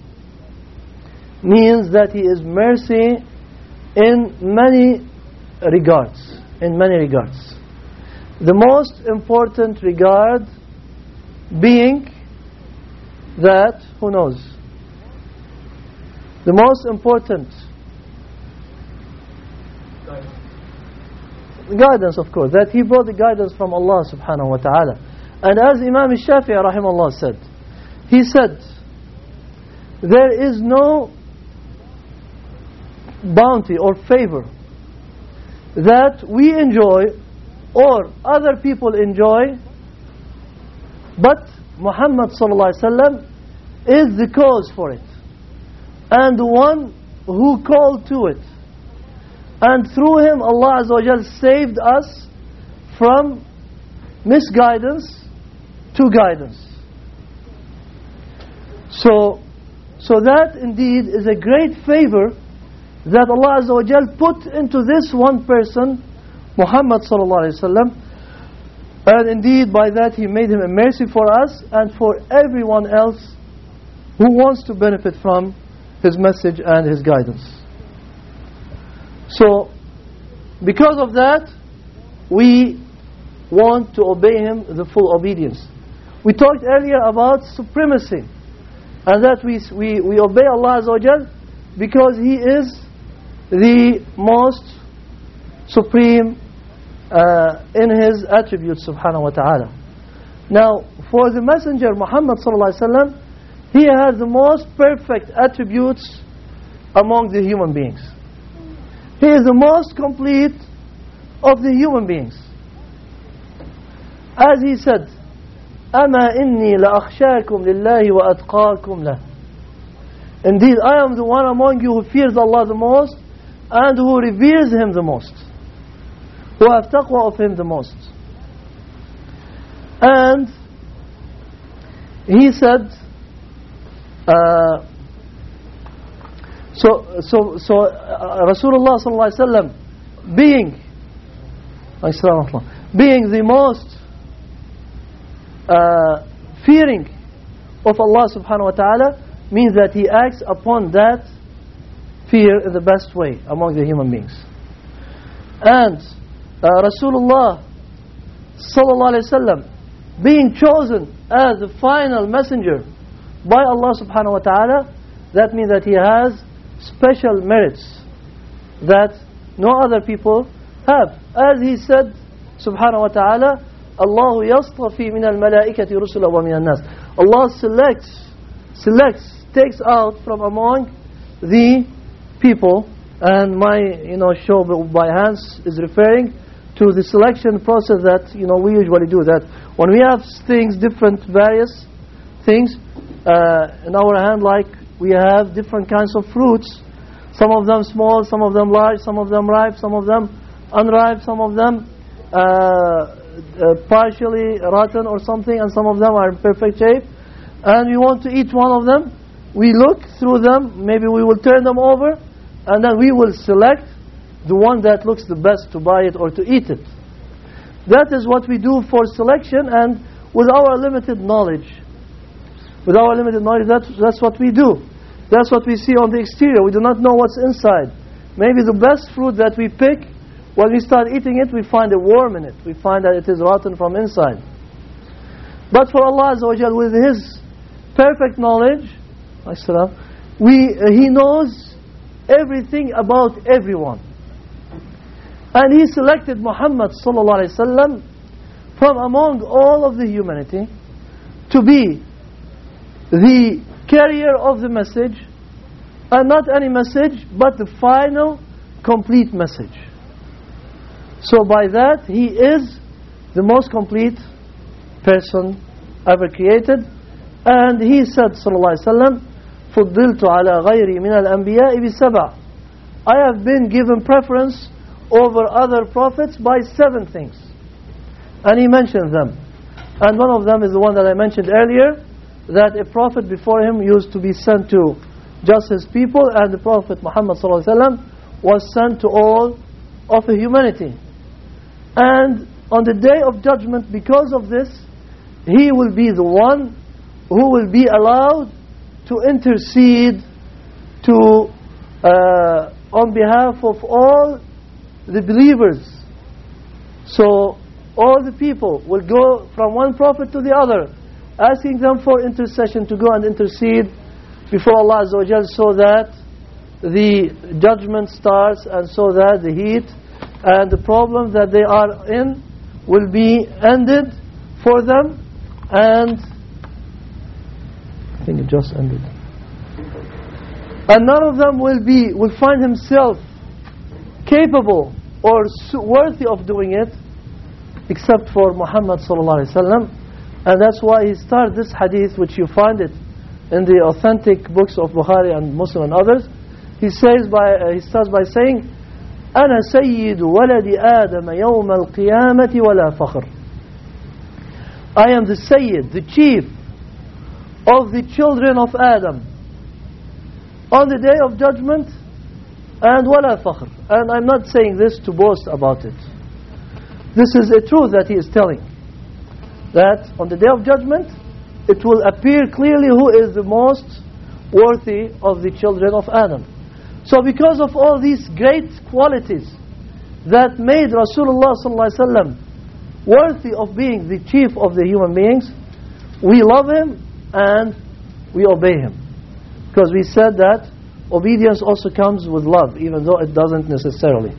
means that he is mercy in many regards. In many regards, the most important regard being that, who knows? The most important guidance. guidance, of course, that he brought the guidance from Allah subhanahu wa ta'ala. And as Imam Shafi'i rahimahullah said, he said, there is no bounty or favor that we enjoy or other people enjoy, but Muhammad sallallahu alaihi wasallam is the cause for it, and the one who called to it, and through him Allah Azza wa Jal saved us from misguidance to guidance. So, so that indeed is a great favor that Allah Azza wa Jal put into this one person, Muhammad sallallahu alaihi wasallam, and indeed by that He made him a mercy for us and for everyone else who wants to benefit from His message and His guidance. So, because of that, we want to obey Him the full obedience. We talked earlier about supremacy, and that we we, we obey Allah Azza wa Jal because He is the most supreme uh, in His attributes subhanahu wa ta'ala. Now, for the Messenger Muhammad sallallahu alaihi wasallam, he has the most perfect attributes among the human beings. He is the most complete of the human beings. As he said, أَمَا إِنِّي لَأَخْشَاكُمْ لِلَّهِ وَأَتْقَاكُمْ لَهُ. Indeed, I am the one among you who fears Allah the most and who reveres Him the most, who have taqwa of Him the most. And he said, uh, so so so uh, Rasulullah sallallahu alaihi wasallam being being the most uh, fearing of Allah subhanahu wa ta'ala means that he acts upon that fear in the best way among the human beings. And uh, Rasulullah sallallahu alaihi wasallam being chosen as the final messenger by Allah subhanahu wa ta'ala, that means that he has special merits that no other people have. As he said subhanahu wa ta'ala, Allahu yastafi min al-malaikati rusula wa min al-nas. Allah selects, selects, takes out from among the people, and my, you know, show by hands is referring to the selection process that, you know, we usually do. That when we have things, different, various things uh, in our hand, like we have different kinds of fruits, some of them small, some of them large, some of them ripe, some of them unripe, some of them uh, uh, partially rotten or something, and some of them are in perfect shape, and we want to eat one of them. We look through them, maybe we will turn them over, and then we will select the one that looks the best to buy it or to eat it. That is what we do for selection, and with our limited knowledge, with our limited knowledge, that's, that's what we do. That's what we see on the exterior. We do not know what's inside. Maybe the best fruit that we pick, when we start eating it, we find a worm in it. We find that it is rotten from inside. But for Allah Azza wa Jal, with His perfect knowledge, we, uh, He knows everything about everyone. And He selected Muhammad sallallahu alaihi wasallam from among all of the humanity to be the carrier of the message, and not any message, but the final, complete message. So by that, He is the most complete person ever created. And He said, sallallahu alaihi wasallam, فُضِّلْتُ عَلَى غَيْرِي مِنَ الْأَنْبِيَاءِ بِسَبْعٍ. I have been given preference over other prophets by seven things. And He mentioned them. And one of them is the one that I mentioned earlier, that a prophet before him used to be sent to just his people, and the Prophet Muhammad sallallahu alaihi wasallam was sent to all of the humanity. And on the day of judgment, because of this, he will be the one who will be allowed to intercede to uh, on behalf of all the believers. So all the people will go from one prophet to the other, asking them for intercession, to go and intercede before Allah Azza wa Jal, so that the judgment starts, and so that the heat and the problem that they are in will be ended for them. And I think it just ended. And none of them will be will find himself capable or worthy of doing it except for Muhammad sallallahu alaihi wasallam. And that's why he started this hadith, which you find it in the authentic books of Bukhari and Muslim and others. He says by uh, he starts by saying, أنا سيد ولد آدم يوم القيامة ولا فخر. I am the Sayyid, the chief of the children of Adam on the day of judgment, and wala fakhr. And I'm not saying this to boast about it. This is a truth that he is telling, that on the day of judgment it will appear clearly who is the most worthy of the children of Adam. So because of all these great qualities that made Rasulullah sallallahu alaihi wasallam worthy of being the chief of the human beings, we love him and we obey him. Because we said that obedience also comes with love, even though it doesn't necessarily.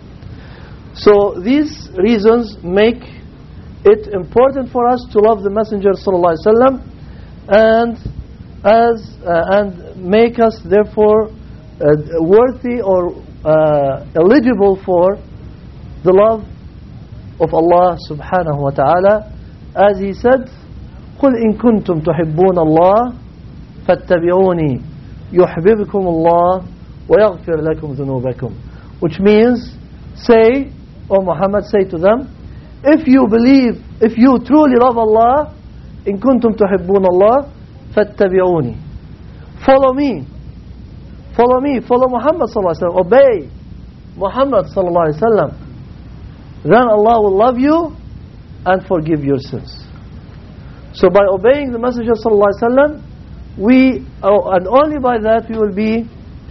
So these reasons make it important for us to love the Messenger sallallahu alaihi wasallam, and as uh, and make us therefore uh, worthy or uh, eligible for the love of Allah subhanahu wa ta'ala, as He said, قُلْ إِن كُنْتُمْ تُحِبُّونَ اللَّهَ فَاتَّبِعُونِي يُحْبِبْكُمُ اللَّهُ وَيَغْفِرْ لَكُمْ ذُنُوبَكُمْ. Which means, say, O Muhammad, say to them, if you believe, if you truly love Allah, إِن كُنْتُمْ تُحِبُّونَ اللَّهَ فَاتَّبِعُونِي. Follow me. Follow me. Follow Muhammad sallallahu alaihi wasallam. Obey Muhammad sallallahu alaihi wasallam. Then Allah will love you and forgive your sins. So by obeying the Messenger sallallahu alaihi wasallam, we, oh, and only by that we will be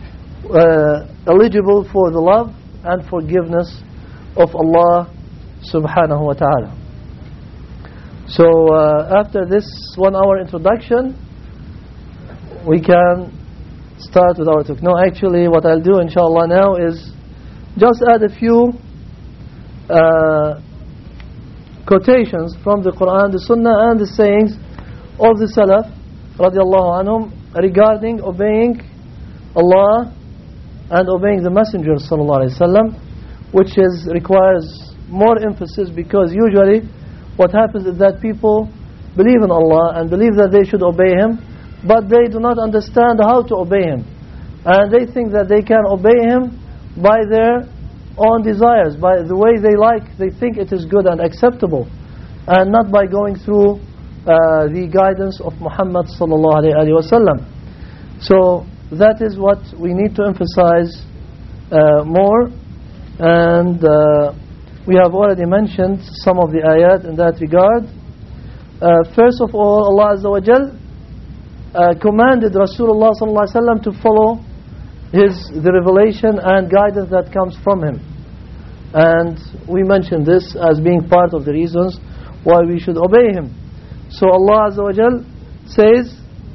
uh, eligible for the love and forgiveness of Allah subhanahu wa ta'ala. So uh, after this one hour introduction, we can start with our talk. No, actually what I'll do inshallah now is just add a few uh, quotations from the Quran, the Sunnah and the sayings of the Salaf radiallahu anhum regarding obeying Allah and obeying the Messenger sallallahu alaihi wasallam, which is requires more emphasis, because usually what happens is that people believe in Allah and believe that they should obey Him, but they do not understand how to obey Him, and they think that they can obey Him by their own desires, by the way they like, they think it is good and acceptable, and not by going through uh, the guidance of Muhammad sallallahu alaihi wasallam. So that is what we need to emphasize uh, more, and uh, we have already mentioned some of the ayat in that regard. Uh, first of all, Allah Azza wa Jal uh, commanded Rasulullah sallallahu alaihi wasallam to follow his the revelation and guidance that comes from him, and we mentioned this as being part of the reasons why we should obey him. So Allah Azza wa Jal says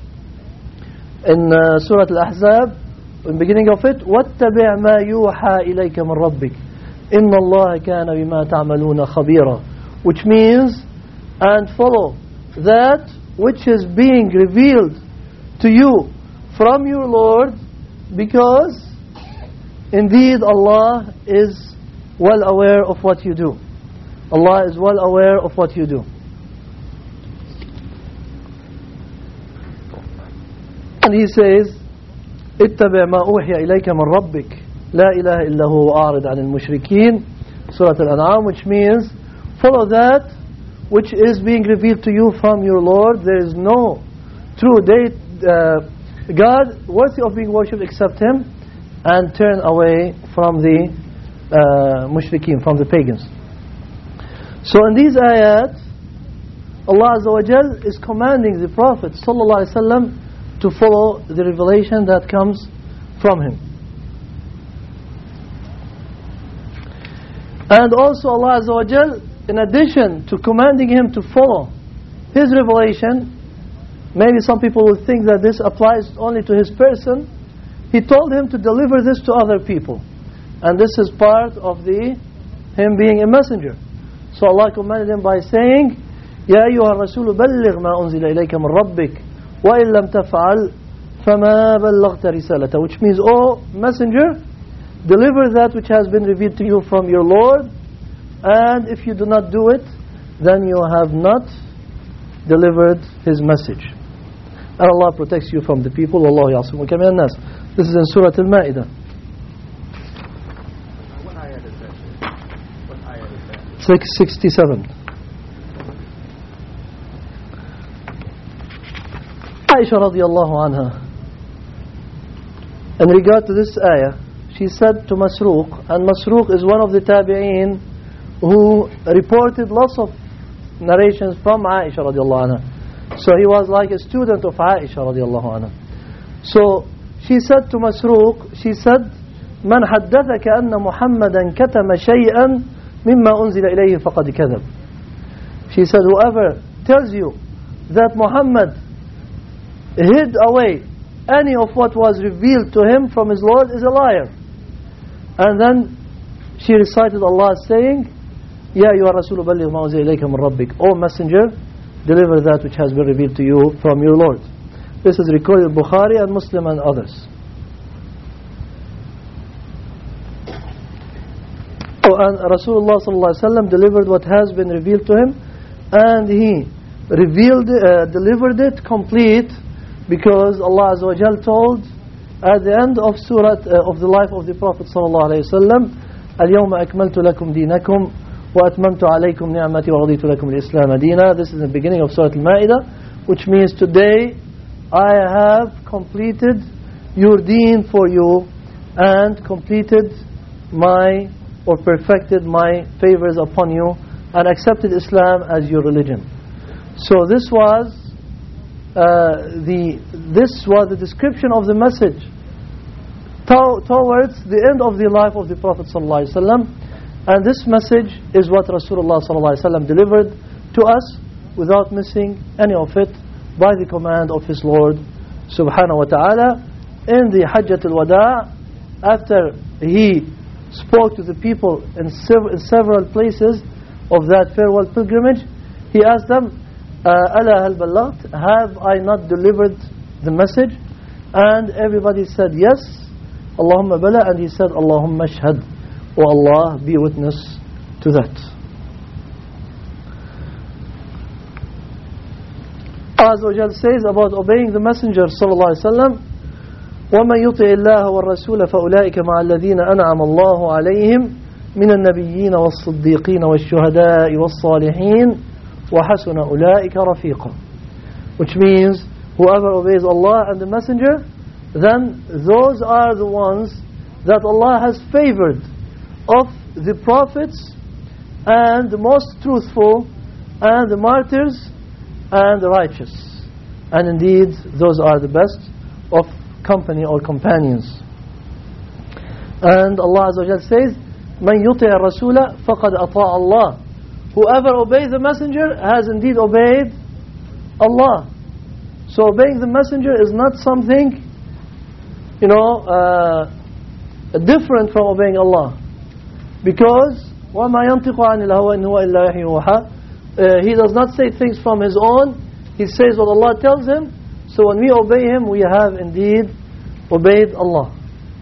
in uh, Surah Al-Ahzab, in the beginning of it, وَاتَّبِعْ مَا يُوحَى إِلَيْكَ مِنْ رَبِّكَ إِنَّ اللَّهَ كَانَ بِمَا تَعْمَلُونَ خَبِيرًا, which means, and follow that which is being revealed to you from your Lord, because indeed Allah is well aware of what you do. Allah is well aware of what you do. And He says, اتبع ما أوحي إليك من ربك لا إله إلا هو أعرض عن المشركين, Surah Al-An'am, which means follow that which is being revealed to you from your Lord. There is no true day, uh, God worthy of being worshipped except Him, and turn away from the uh, mushrikeen, from the pagans. So in these ayat, Allah Azza wa Jal is commanding the Prophet sallallahu alaihi wasallam to follow the revelation that comes from him. And also Allah Azza wa Jal, in addition to commanding him to follow his revelation, maybe some people will think that this applies only to his person, He told him to deliver this to other people, and this is part of the him being a messenger. So Allah commanded him by saying, يَا أَيُّهَا الرَّسُولُ بَلِّغْ مَا أُنزِلَ إِلَيْكَ مِنْ رَبِّكَ وَإِن لَمْ تَفْعَلْ فَمَا بَلَّغْتَ رِسَالَتَهُ, which means, O messenger, deliver that which has been revealed to you from your Lord, and if you do not do it, then you have not delivered His message. And Allah protects you from the people. Wallahu ya'asimuka minan nas. This is in Surah Al-Ma'idah. What ayat is that? What ayat is that? six sixty-seven. Aisha radiallahu anha, in regard to this ayah, she said to Masruq, and Masruq is one of the tabi'een who reported lots of narrations from Aisha radiallahu anha. So he was like a student of Aisha radiallahu anha. So she said to Masruq, she said, من حدثك أن محمدا كتم شيئا مما أنزل إليه فقد كذب. She said, whoever tells you that Muhammad hid away any of what was revealed to him from his Lord is a liar. And then she recited Allah saying, يَا أَيُّهَا الرَّسُولُ بَلِّغْ مَا أُنزِلَ إِلَيْكَ مِنْ رَبِّكَ, O messenger, deliver that which has been revealed to you from your Lord. This is recorded in Bukhari and Muslim and others. Oh, and Rasulullah sallallahu alaihi wasallam delivered what has been revealed to him, and he revealed, uh, delivered it complete, because Allah Azza wa Jal told at the end of Surah uh, of the life of the Prophet sallallahu alaihi wasallam, اليوم أكملت لكم دينكم وأتممت عليكم نعمتي ورضيت لكم الإسلام دينا. This is the beginning of Surah Al-Ma'idah, which means today I have completed your deen for you and completed my or perfected my favors upon you and accepted Islam as your religion. So this was uh, the this was the description of the message to- towards the end of the life of the Prophet ﷺ. And this message is what Rasulullah ﷺ delivered to us without missing any of it, by the command of his Lord subhanahu wa ta'ala. In the Hajjat al-Wada', after he spoke to the people in, sev- in several places of that farewell pilgrimage, he asked them, Ala hal ballagt, have I not delivered the message? And everybody said yes. Allahumma bala, and he said, Allahumma shahad, O Allah, be witness to that. Allah Azza wa Jal says about obeying the Messenger sallallahu alaihi wasallam, وَمَنْ يُطِعِ اللَّهَ وَالرَّسُولَ فَأُولَٰئِكَ مَعَ الَّذِينَ أَنْعَمَ اللَّهُ عَلَيْهِمْ مِنَ النَّبِيِّينَ وَالصِّدِّيقِينَ وَالشُّهَدَاءِ وَالصَّالِحِينَ وَحَسُنَ أُولَٰئِكَ رَفِيقًا. Which means, whoever obeys Allah and the Messenger, then those are the ones that Allah has favored of the prophets and the most truthful and the martyrs and the righteous. And indeed, those are the best of company or companions. And Allah Azza wa Jalla says, مَنْ يُطِعِ الرَّسُولَ فَقَدْ أَطَاعَ اللَّهِ. Whoever obeys the Messenger has indeed obeyed Allah. So obeying the Messenger is not something, you know, uh, different from obeying Allah. Because وَمَا يَنْطِقُ عَنِ الْهَوَىٰ إِنْ هُوَ إِلَّا وَحْيٌ يُوحَىٰ. Uh, he does not say things from his own. He says what Allah tells him. So when we obey him, we have indeed obeyed Allah.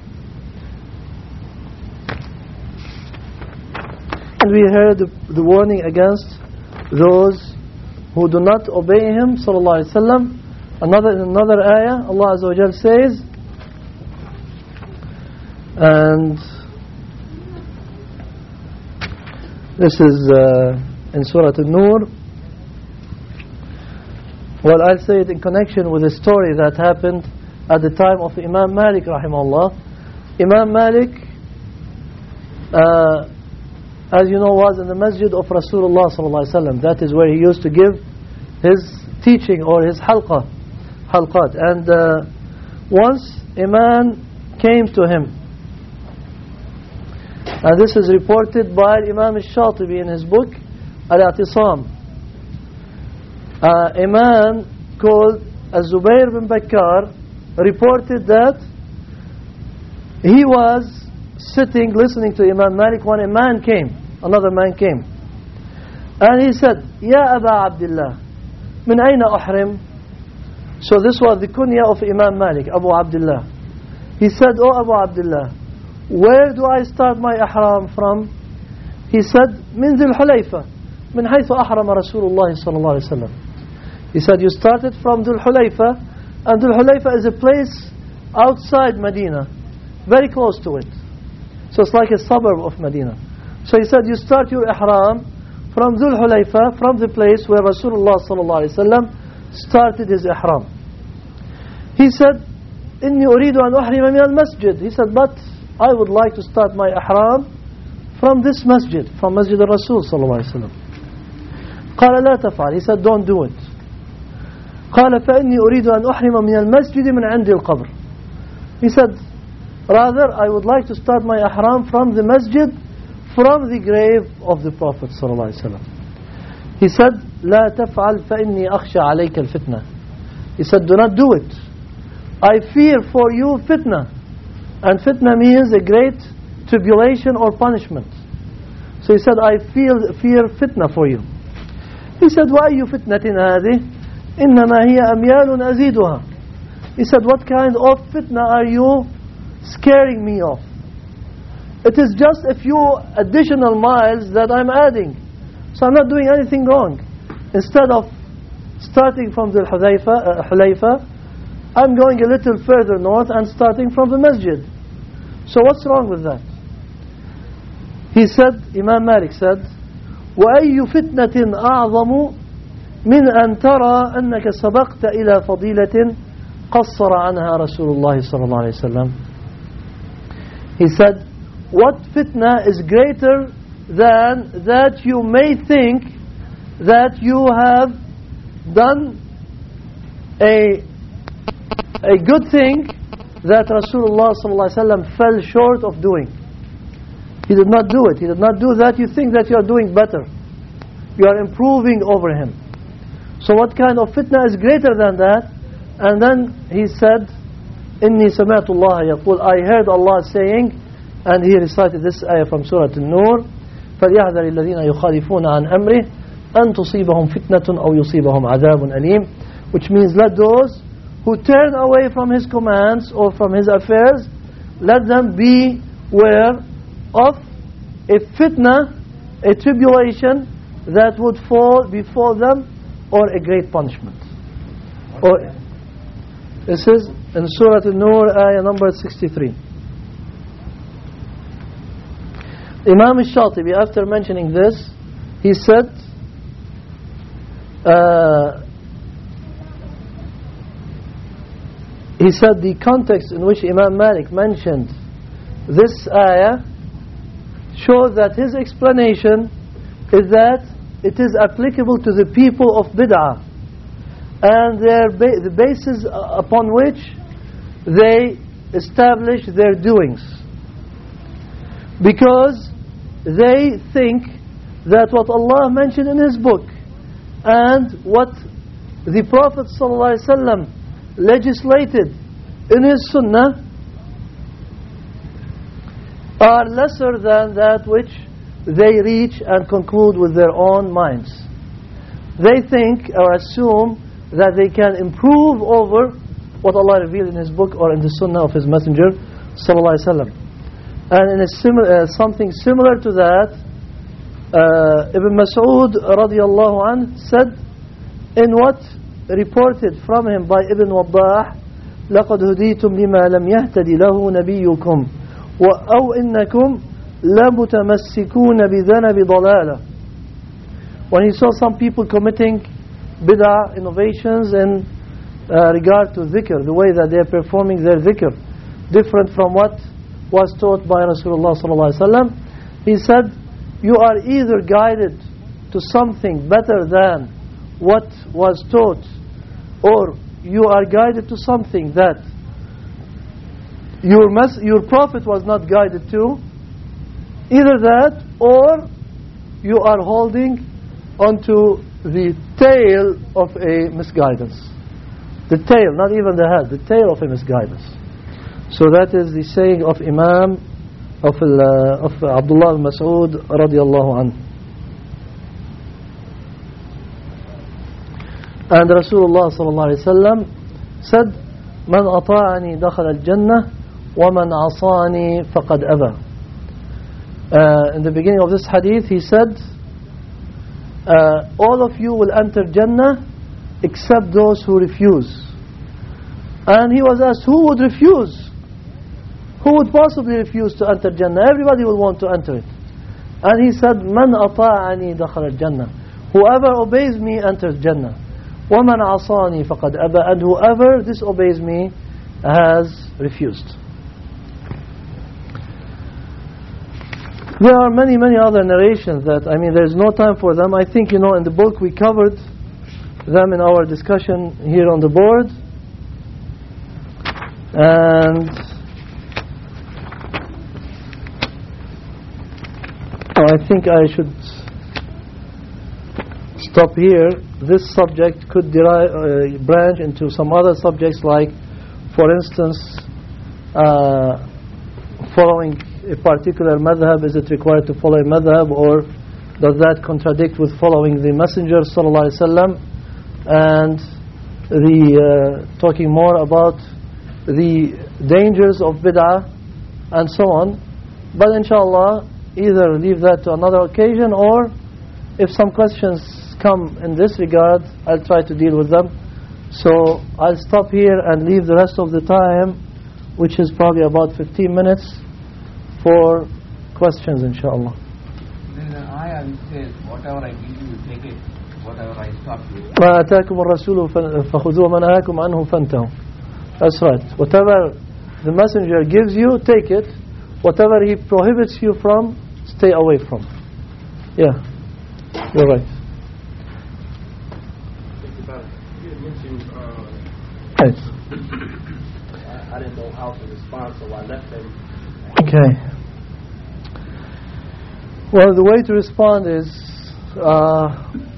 And we heard the, the warning against those who do not obey him sallallahu alaihi wasallam. Another in another ayah, Allah Azza wa Jal says, and this is uh, in Surah An-Nur. Well, I'll say it in connection with a story that happened at the time of Imam Malik rahimahullah. Imam Malik, uh, as you know, was in the masjid of Rasulullah sallallahu alaihi wasallam. That is where he used to give his teaching or his halqa, halqat. And uh, once a man came to him, and this is reported by Imam al-Shatibi in his book Al-I'tisam. Uh, a man called Az-Zubayr bin Bakkar reported that he was sitting listening to Imam Malik when a man came, another man came, and he said, Ya Aba Abdullah, min ayna uhrim? So this was the kunya of Imam Malik, Abu Abdullah. He said, Oh Abu Abdullah, where do I start my ihram from? He said, min Dhul Hulayfa, min haythu ahrama Rasulullah sallallahu alaihi wasallam. He said, you started from Dhul Hulayfa, and Dhul Hulayfa is a place outside Medina, very close to it. So it's like a suburb of Medina. So he said, you start your ihram from Dhul Hulayfa, from the place where Rasulullah sallallahu alaihi wasallam started his ihram. He said, إني أريد أن أحرم من المسجد. He said, but I would like to start my ihram from this masjid, from Masjid al-Rasul sallallahu alaihi wasallam. قال لا تفعل. He said, don't do it. قال فإني أريد أن أحرم من المسجد من عند القبر. He said, rather I would like to start my ihram from the masjid, from the grave of the Prophet sallallahu alaihi wasallam. He said, لا تفعل فإني أخشى عليك الفتنة. He said, do not do it. I fear for you fitna. And fitna means a great tribulation or punishment. So he said, I feel, fear fitna for you. He said, وَأَيُّ فِتْنَةٍ هَذِهِ إِنَّمَا هِيَ أَمْيَالٌ أَزِيدُهَا. He said, what kind of fitna are you scaring me of? It is just a few additional miles that I'm adding. So I'm not doing anything wrong. Instead of starting from the Hulayfa, uh, Hulayfa, I'm going a little further north and starting from the masjid. So what's wrong with that? He said, Imam Malik said, وَأَيُّ فِتْنَةٍ أَعْظَمُ مِنْ أَنْ تَرَى أَنَّكَ سَبَقْتَ إِلَى فَضِيلَةٍ قَصَّرَ عَنْهَا رَسُولُ اللَّهِ صَلَى اللَّهُ عَلَيْهِ وسلم. He said, what fitna is greater than that you may think that you have done a a good thing that Rasulullah sallallahu alaihi wasallam fell short of doing. He did not do it. He did not do that. You think that you are doing better. You are improving over him. So what kind of fitna is greater than that? And then he said, إِنِّي سَمِعْتُ اللَّهَ يَقُولُ, I heard Allah saying, and he recited this ayah from Surah An-Nur, فَلْيَحْذَرِ الَّذِينَ يُخَالِفُونَ عَنْ أَمْرِهِ أَن تُصِيبَهُمْ فِتْنَةٌ أَوْ يُصِيبَهُمْ عَذَابٌ أَلِيمٌ, which means let those who turn away from his commands or from his affairs, let them be aware of a fitna, a tribulation that would fall before them, or a great punishment. Or this is in Surah An-Nur, ayah number sixty-three. Imam al-Shatibi, after mentioning this, he said, uh, he said the context in which Imam Malik mentioned this ayah shows that his explanation is that it is applicable to the people of bid'ah and their ba- the basis upon which they establish their doings, because they think that what Allah mentioned in His book and what the Prophet ﷺ legislated in His Sunnah are lesser than that which they reach and conclude with their own minds. They think or assume that they can improve over what Allah revealed in His book or in the Sunnah of His Messenger sallallahu alaihi wasallam. And in a similar, uh, something similar to that, uh, Ibn Mas'ud radiyallahu anh said, in what reported from him by Ibn Wabbah, لَقَدْ هُدِيتُمْ لِمَا لَمْ يَهْتَدِ لَهُ نَبِيُّكُمْ وَأَوْ إِنَّكُمْ لَمُتَمَسِّكُونَ بِذَنَبِ ضَلَالَةٍ. When he saw some people committing bid'ah innovations in uh, regard to dhikr, the way that they are performing their dhikr, different from what was taught by Rasulullah sallallahu alaihi wasallam, he said, you are either guided to something better than what was taught, or you are guided to something that your mes- your prophet was not guided to. Either that, or you are holding onto the tail of a misguidance. The tail, not even the head, the tail of a misguidance. So that is the saying of Imam of, uh, of Abdullah al-Mas'ud radiyallahu anhu. And Rasulullah sallallahu alayhi wa sallam said, Man ata'ani dakhala al-jannah wa man asani faqad aba. Uh, in the beginning of this hadith he said, uh, all of you will enter Jannah except those who refuse. And he was asked, who would refuse? Who would possibly refuse to enter Jannah? Everybody will want to enter it. And he said, Man ata'ani dakhala al-jannah. Whoever obeys me enters Jannah. وَمَنْ عَصَانِي فَقَدْ أَبَى. And whoever disobeys me has refused. There are many, many other narrations that, I mean, there is no time for them. I think, you know, in the book we covered them in our discussion here on the board. And I think I should stop here. This subject could derive, uh, branch into some other subjects, like, for instance, uh, following a particular madhab. Is it required to follow a madhab, or does that contradict with following the Messenger sallallahu alaihi wasallam? And the uh, talking more about the dangers of bid'ah and so on. But inshallah, either leave that to another occasion, or if some questions come in this regard, I'll try to deal with them. So I'll stop here and leave the rest of the time, which is probably about fifteen minutes, for questions, inshallah. Then the ayah which says, whatever I give you, you take it. Whatever I stop you. مَا أَتَاكُمُ الرَّسُولُ فَخُذُوهُ مَا نَهَاكُمْ عَنْهُ فَانْتَهُوا. That's right. Whatever the messenger gives you, take it. Whatever he prohibits you from, stay away from. Yeah, you're right. You mentioned uh, Right. I, I didn't know how to respond, so I left him. Okay. Well, the way to respond is, uh,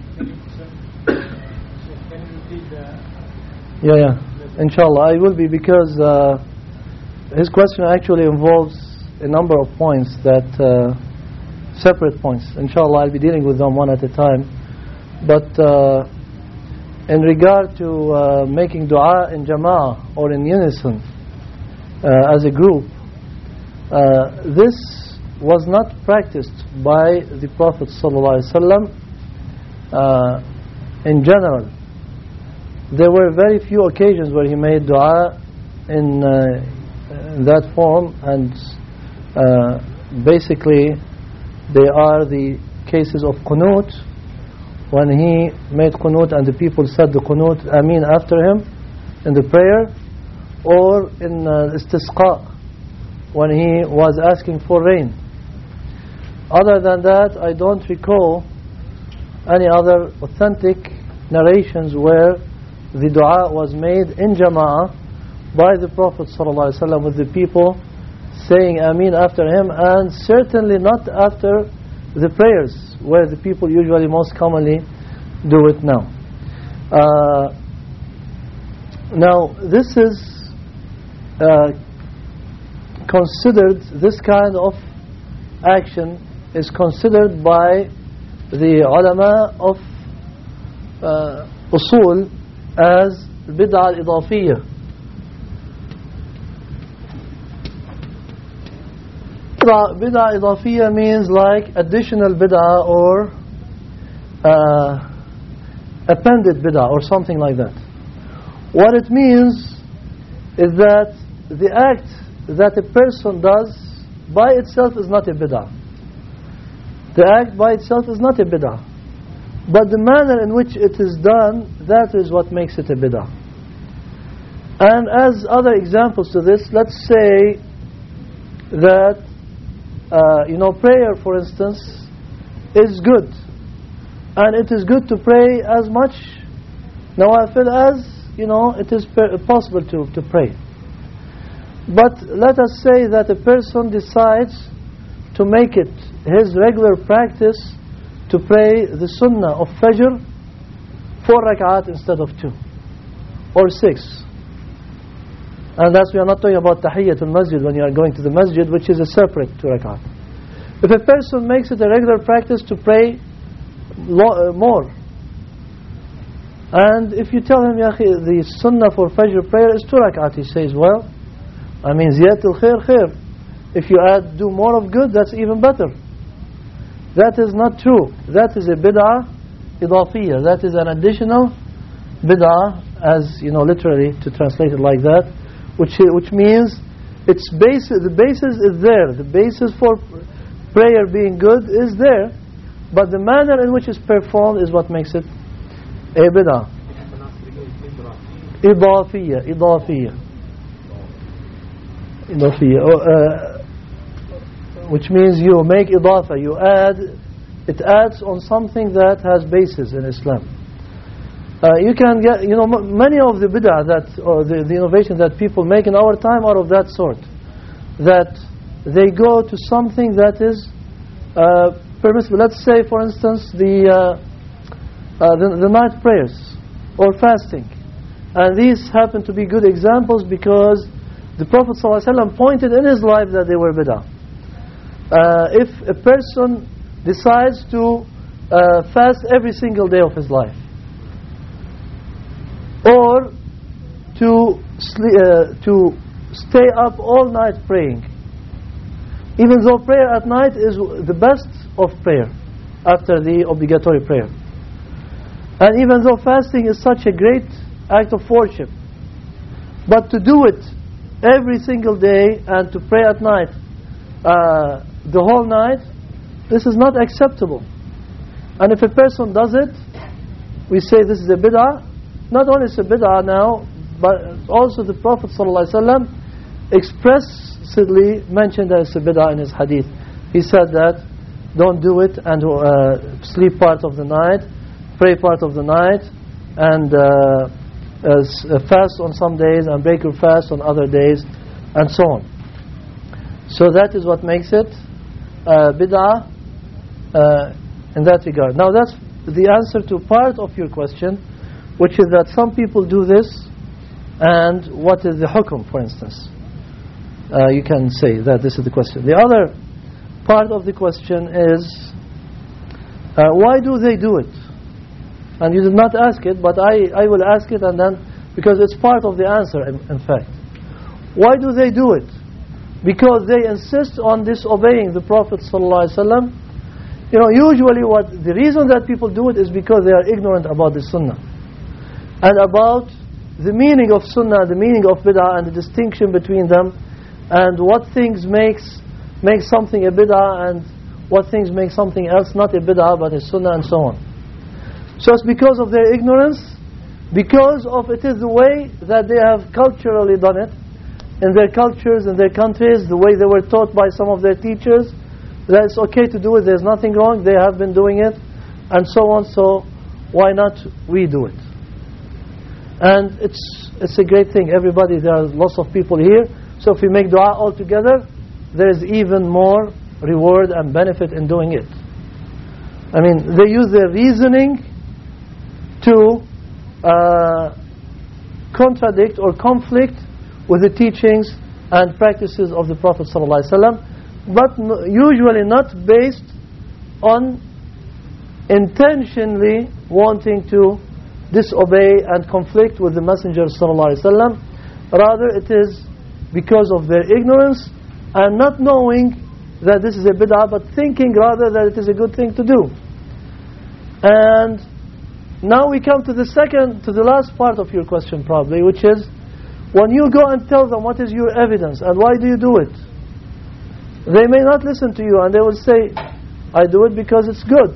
Can you repeat that? yeah, yeah, inshallah, I will be, because uh, his question actually involves a number of points that, uh, separate points. Inshallah, I'll be dealing with them one at a time. But uh, in regard to uh, making dua in jama'ah or in unison uh, as a group, uh, this was not practiced by the Prophet sallallahu alaihi wasallam uh, in general. There were very few occasions where he made dua in, uh, in that form, and uh, basically they are the cases of qunut, when he made qunut and the people said the qunut ameen after him in the prayer, or in uh, istisqa, when he was asking for rain. Other than that, I don't recall any other authentic narrations where the dua was made in jama'ah by the Prophet ﷺ with the people saying ameen after him, and certainly not after the prayers where the people usually most commonly do it now. Uh, now this is uh, considered, this kind of action is considered by the ulama of uh, usul as bid'ah al-idafiyya. Bid'ah idafiyya means like additional bid'ah or uh, appended bid'ah or something like that. What it means is that the act that a person does by itself is not a bid'ah. The act by itself is not a bid'ah. But the manner in which it is done, that is what makes it a bid'ah. And as other examples to this, let's say that Uh, you know, prayer, for instance, is good, and it is good to pray as much nawafil as, you know, it is possible to, to pray. But let us say that a person decides to make it his regular practice to pray the sunnah of Fajr four rak'at instead of two or six. And that's, we are not talking about tahiyyatul masjid when you are going to the masjid, which is a separate two rakat. If a person makes it a regular practice to pray lo- uh, more, and if you tell him, Ya akhi, the sunnah for Fajr prayer is two rakat, he says, well, I mean, ziyatul khair khair. If you add, do more of good, that's even better. That is not true. That is a bid'ah idafiyya. That is an additional bid'ah, as, you know, literally to translate it like that. Which which means its basis, the basis is there. The basis for prayer being good is there, but the manner in which it's performed is what makes it a bid'ah. Idafiyya, idafiyya, idafiyya. Uh, which means you make idafa, you add, it adds on something that has basis in Islam. Uh, you can get, you know, m- many of the bid'ah that, or the, the innovations that people make in our time are of that sort. That they go to something that is uh, permissible. Let's say, for instance, the, uh, uh, the the night prayers or fasting, and these happen to be good examples because the Prophet ﷺ pointed in his life that they were bid'ah. Uh, if a person decides to uh, fast every single day of his life, or to sleep, uh, to stay up all night praying, even though prayer at night is the best of prayer after the obligatory prayer, and even though fasting is such a great act of worship, but to do it every single day and to pray at night uh, the whole night, this is not acceptable. And if a person does it, we say this is a bid'ah. Not only is it a bid'ah now, but also the Prophet ﷺ expressly mentioned that it's a bid'ah in his hadith. He said that don't do it and uh, sleep part of the night, pray part of the night, and uh, uh, s- uh, fast on some days and break your fast on other days, and so on. So that is what makes it uh, bid'ah uh, in that regard. Now that's the answer to part of your question, which is that some people do this, and what is the hukum, for instance? Uh, you can say that this is the question. The other part of the question is, uh, why do they do it? And you did not ask it, but I, I will ask it, and then, because it's part of the answer, in, in fact. Why do they do it? Because they insist on disobeying the Prophet ﷺ. You know, usually what the reason that people do it is because they are ignorant about the Sunnah and about the meaning of Sunnah, the meaning of bid'ah, and the distinction between them, and what things makes make something a bid'ah and what things make something else not a bid'ah but a Sunnah, and so on. So it's because of their ignorance, because of it is the way that they have culturally done it in their cultures, in their countries, the way they were taught by some of their teachers, that it's okay to do it, there's nothing wrong, they have been doing it, and so on, so why not we do it? And it's it's a great thing. Everybody, there are lots of people here, so if we make dua all together, there is even more reward and benefit in doing it. I mean, they use their reasoning to uh, contradict or conflict with the teachings and practices of the Prophet ﷺ, but n- usually not based on intentionally wanting to disobey and conflict with the Messenger ﷺ. Rather, it is because of their ignorance and not knowing that this is a bid'ah, but thinking rather that it is a good thing to do. And now we come to the second, to the last part of your question probably, which is, when you go and tell them what is your evidence and why do you do it, they may not listen to you and they will say, I do it because it's good.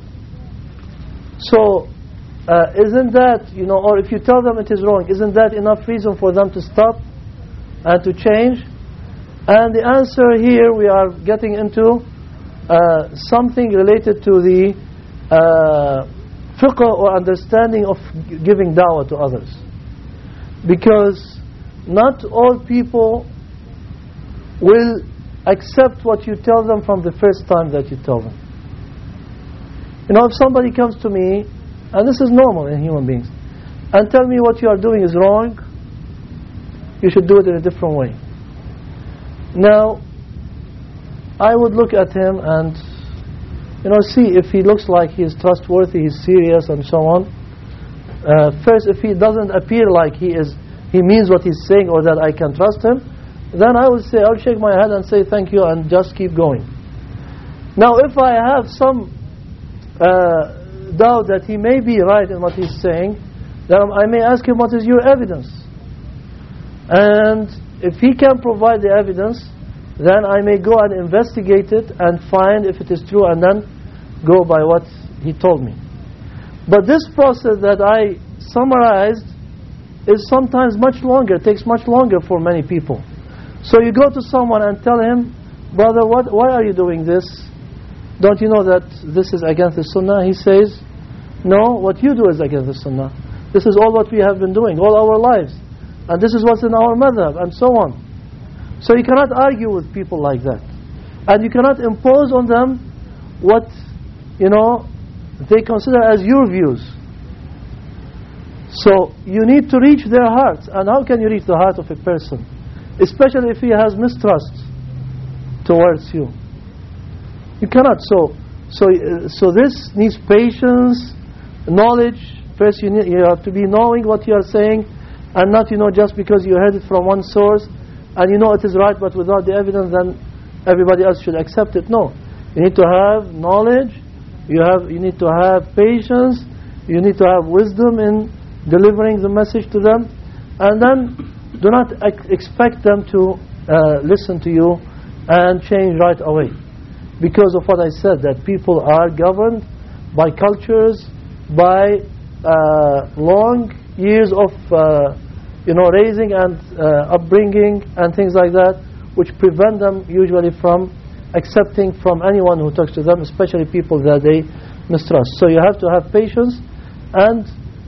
So, uh, isn't that, you know, or if you tell them it is wrong, isn't that enough reason for them to stop and to change? And the answer here, we are getting into uh, something related to the uh, fiqh or understanding of giving da'wah to others. Because not all people will accept what you tell them from the first time that you tell them. You know, if somebody comes to me, and this is normal in human beings, and tell me what you are doing is wrong, you should do it in a different way. Now, I would look at him and, you know, see if he looks like he is trustworthy, he's serious, and so on. Uh, first, if he doesn't appear like he is, he means what he's saying, or that I can trust him, then I will say, I'll shake my head and say thank you and just keep going. Now, if I have some uh, doubt that he may be right in what he's saying, then I may ask him, what is your evidence? And if he can provide the evidence, then I may go and investigate it and find if it is true, and then go by what he told me. But this process that I summarized is sometimes much longer, takes much longer for many people. So you go to someone and tell him, brother, what, why are you doing this? Don't you know that this is against the Sunnah? He says, no, what you do is against the Sunnah. This is all what we have been doing all our lives, and this is what's in our madhab, and so on. So you cannot argue with people like that, and you cannot impose on them what, you know, they consider as your views. So you need to reach their hearts. And how can you reach the heart of a person, especially if he has mistrust towards you? You cannot. So, so, uh, so this needs patience, knowledge. First, you need, you have to be knowing what you are saying, and not, you know, just because you heard it from one source and you know it is right, but without the evidence, then everybody else should accept it. No, you need to have knowledge. You have, you need to have patience. You need to have wisdom in delivering the message to them, and then do not ex- expect them to uh, listen to you and change right away, because of what I said, that people are governed by cultures, by uh, long years of uh, you know raising and uh, upbringing and things like that, which prevent them usually from accepting from anyone who talks to them, especially people that they mistrust. So you have to have patience and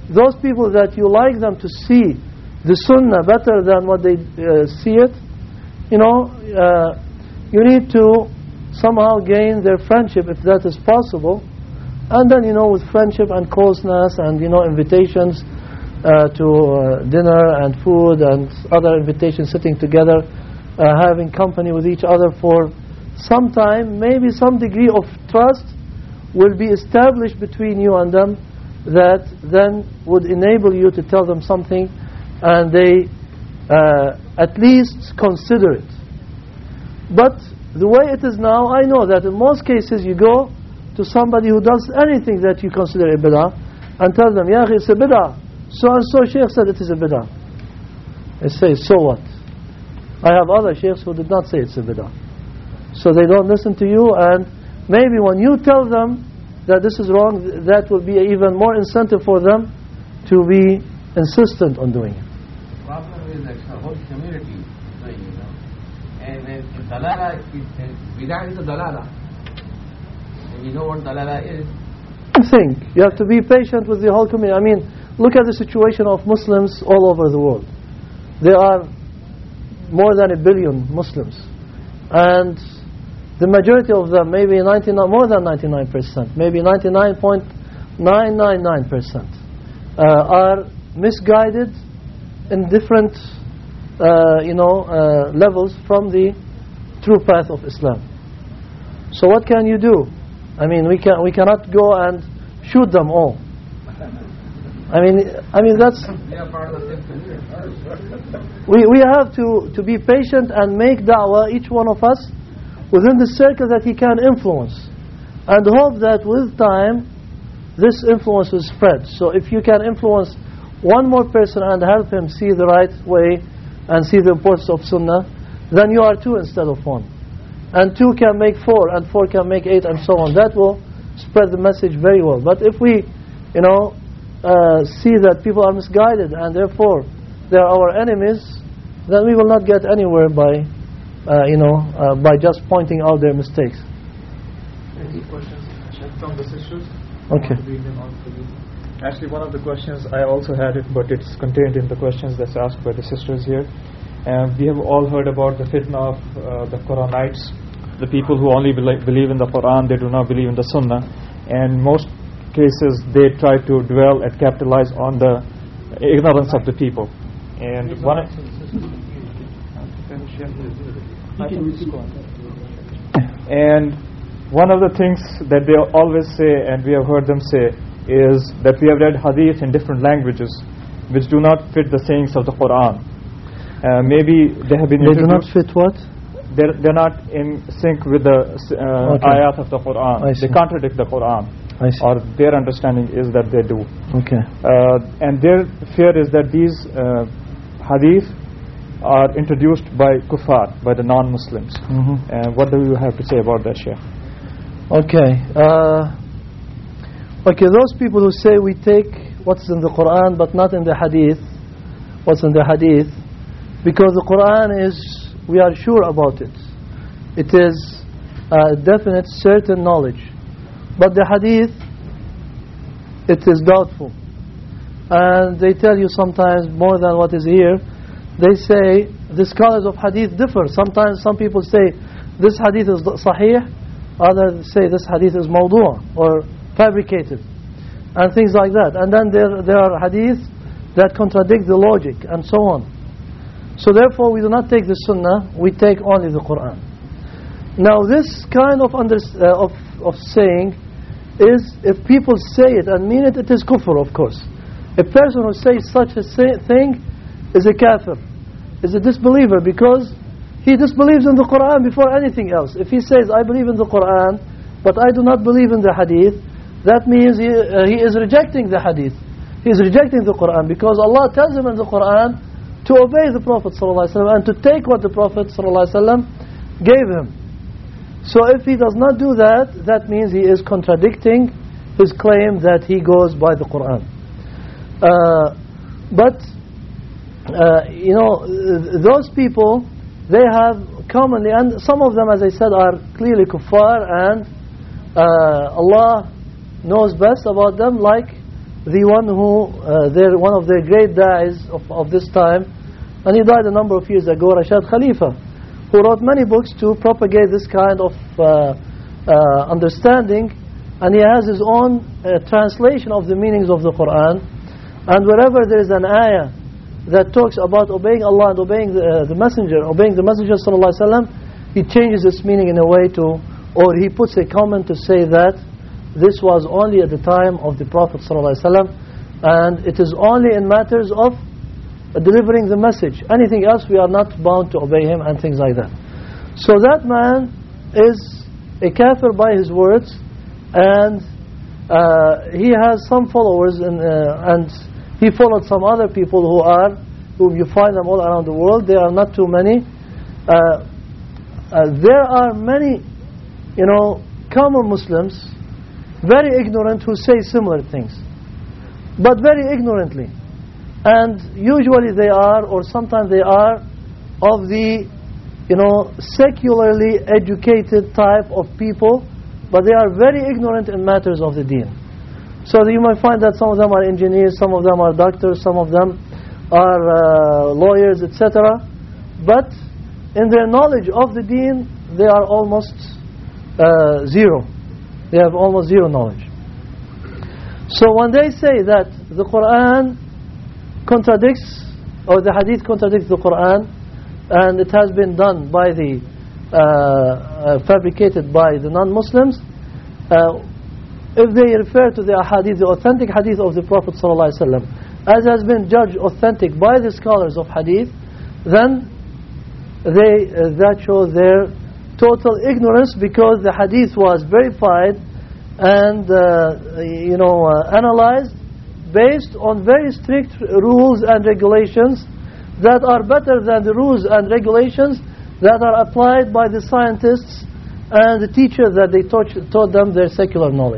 those people that you like them to see the sunnah better than what they uh, see it, you know, uh, you need to somehow gain their friendship if that is possible. And then, you know, with friendship and closeness and, you know, invitations uh, to uh, dinner and food and other invitations, sitting together, uh, having company with each other for some time, maybe some degree of trust will be established between you and them that then would enable you to tell them something and they uh, at least consider it. But the way it is now, I know that in most cases you go to somebody who does anything that you consider a bid'ah and tell them, yeah, it's a bid'ah. So and so sheikh said it is a bid'ah. They say, so what? I have other sheikhs who did not say it's a bid'ah. So they don't listen to you, and maybe when you tell them that this is wrong, that will be even more incentive for them to be insistent on doing it. The problem is that the whole community is doing it, you know. And then dalala, bid'ah is a dalala. And you know what dalala is? I think you have to be patient with the whole community. I mean, look at the situation of Muslims all over the world. There are more than a billion Muslims, and the majority of them, maybe ninety-nine, more than ninety-nine percent, maybe ninety-nine point nine nine nine percent, uh, are misguided in different, uh, you know, uh, levels from the true path of Islam. So what can you do? I mean, we can we cannot go and shoot them all. I mean, I mean that's. We we have to to be patient and make da'wah, each one of us, within the circle that he can influence, and hope that with time this influence will spread. So if you can influence one more person and help him see the right way and see the importance of sunnah, then you are two instead of one. And two can make four, and four can make eight, and so on. That will spread the message very well. But if we, you know, uh, see that people are misguided and therefore they are our enemies, then we will not get anywhere by Uh, you know, uh, by just pointing out their mistakes. Any questions from the sisters? Okay. Actually, one of the questions I also had it, but it's contained in the questions that's asked by the sisters here. And we have all heard about the fitna of uh, the Quranites, the people who only be- believe in the Quran, they do not believe in the Sunnah. And most cases, they try to dwell and capitalize on the ignorance of the people. And one. And one of the things that they always say, and we have heard them say, is that we have read hadith in different languages which do not fit the sayings of the Quran. Uh, maybe they have been They do not fit what? They're, they're not in sync with the uh, okay. ayat of the Quran. They contradict the Quran. I see. Or their understanding is that they do. Okay. Uh, and their fear is that these uh, hadith are introduced by kuffar, by the non-Muslims. Mm-hmm. And what do you have to say about that, Shaykh? Okay. Uh, okay, those people who say we take what's in the Quran but not in the hadith, what's in the hadith, because the Quran is, we are sure about it. It is a definite, certain knowledge. But the hadith, it is doubtful. And they tell you sometimes more than what is here. They say the scholars of hadith differ. Sometimes some people say this hadith is sahih, others say this hadith is mawdu' or fabricated, and things like that. And then there there are hadiths that contradict the logic and so on. So therefore we do not take the sunnah, we take only the Quran. Now this kind of under, uh, of of saying is, if people say it and mean it, it is kufr, of course. A person who says such a say, thing is a kafir, is a disbeliever, because he disbelieves in the Quran before anything else. If he says, I believe in the Quran, but I do not believe in the hadith, that means he, uh, he is rejecting the hadith. He is rejecting the Quran, because Allah tells him in the Quran to obey the Prophet ﷺ and to take what the Prophet ﷺ gave him. So if he does not do that, that means he is contradicting his claim that he goes by the Quran. Uh, but Uh, you know, those people, they have commonly, and some of them, as I said, are clearly kuffar, and uh, Allah knows best about them, like the one who, uh, their, one of their great da'is of, of this time, and he died a number of years ago, Rashad Khalifa, who wrote many books to propagate this kind of uh, uh, understanding, and he has his own uh, translation of the meanings of the Quran. And wherever there is an ayah that talks about obeying Allah and obeying the, uh, the messenger, obeying the messenger sallallahu alaihi wasallam, he changes its meaning in a way to, or he puts a comment to say that this was only at the time of the Prophet sallallahu alaihi wasallam, and it is only in matters of delivering the message. Anything else we are not bound to obey him, and things like that. So that man is a kafir by his words, and uh, he has some followers, and, uh, and he followed some other people who are, whom you find them all around the world. There are not too many. Uh, uh, there are many, you know, common Muslims, very ignorant, who say similar things, but very ignorantly. And usually they are, or sometimes they are, of the, you know, secularly educated type of people, but they are very ignorant in matters of the deen. So you might find that some of them are engineers, some of them are doctors, some of them are uh, lawyers, et cetera. But in their knowledge of the deen, they are almost uh, zero. They have almost zero knowledge. So when they say that the Quran contradicts, or the hadith contradicts the Quran, and it has been done by the, uh, uh, fabricated by the non-Muslims, uh, if they refer to the hadith, the authentic hadith of the Prophet ﷺ, as has been judged authentic by the scholars of hadith, then they, uh, that shows their total ignorance, because the hadith was verified and uh, you know uh, analyzed based on very strict rules and regulations that are better than the rules and regulations that are applied by the scientists and the teachers that they taught, taught them their secular knowledge.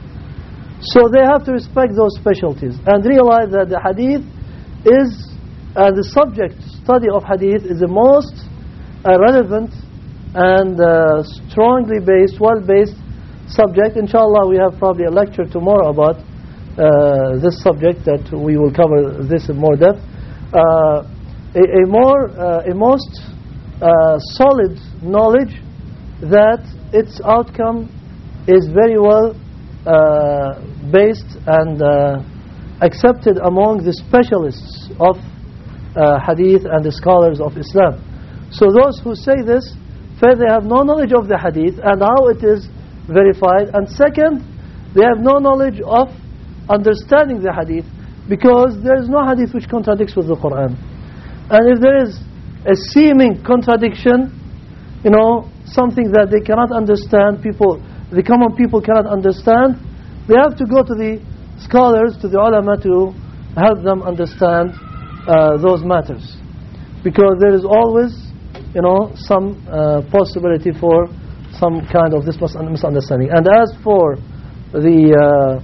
So they have to respect those specialties and realize that the hadith is, uh, the subject study of hadith is the most uh, relevant and uh, strongly based, well-based subject. Inshallah, we have probably a lecture tomorrow about uh, this subject that we will cover this in more depth. Uh, a, a more, uh, a most uh, solid knowledge that its outcome is very well uh, based and uh, accepted among the specialists of uh, hadith and the scholars of Islam. So those who say this, first, they have no knowledge of the hadith and how it is verified, and second, they have no knowledge of understanding the hadith, because there is no hadith which contradicts with the Quran. And if there is a seeming contradiction, you know, something that they cannot understand, people, the common people cannot understand, they have to go to the scholars, to the ulama, to help them understand uh, those matters, because there is always, you know, some uh, possibility for some kind of this misunderstanding. And as for the, uh,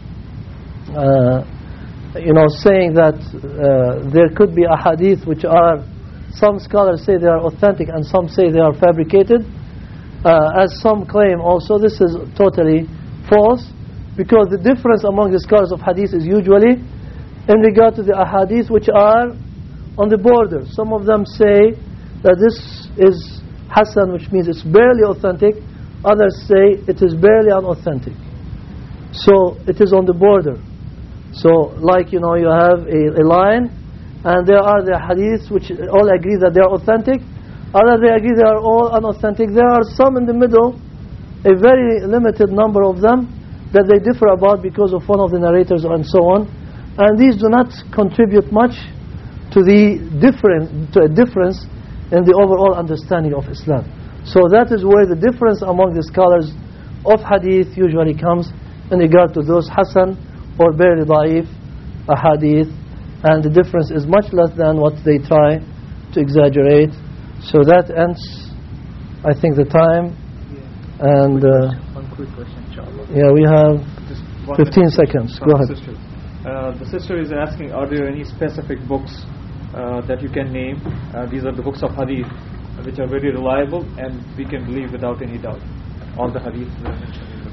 uh, you know, saying that uh, there could be a hadith which are, some scholars say they are authentic and some say they are fabricated, uh, as some claim also, this is totally false, because the difference among the scholars of hadith is usually in regard to the ahadith which are on the border. Some of them say that this is Hasan, which means it's barely authentic. Others say it is barely unauthentic. So it is on the border. So like, you know, you have a, a line, and there are the hadiths which all agree that they are authentic. Others, they agree they are all unauthentic. There are some in the middle, a very limited number of them, that they differ about because of one of the narrators and so on. And these do not contribute much to the different, to a difference in the overall understanding of Islam. So that is where the difference among the scholars of hadith usually comes in regard to those Hasan or barely da'if hadith, and the difference is much less than what they try to exaggerate. So that ends, I think, the time. And uh, one quick question, inshallah. Yeah, we have Just one fifteen minute. seconds. From Go the ahead. sister. Uh, the sister is asking, are there any specific books uh, that you can name? Uh, these are the books of hadith, which are very reliable and we can believe without any doubt. All the hadith that are mentioned in the book.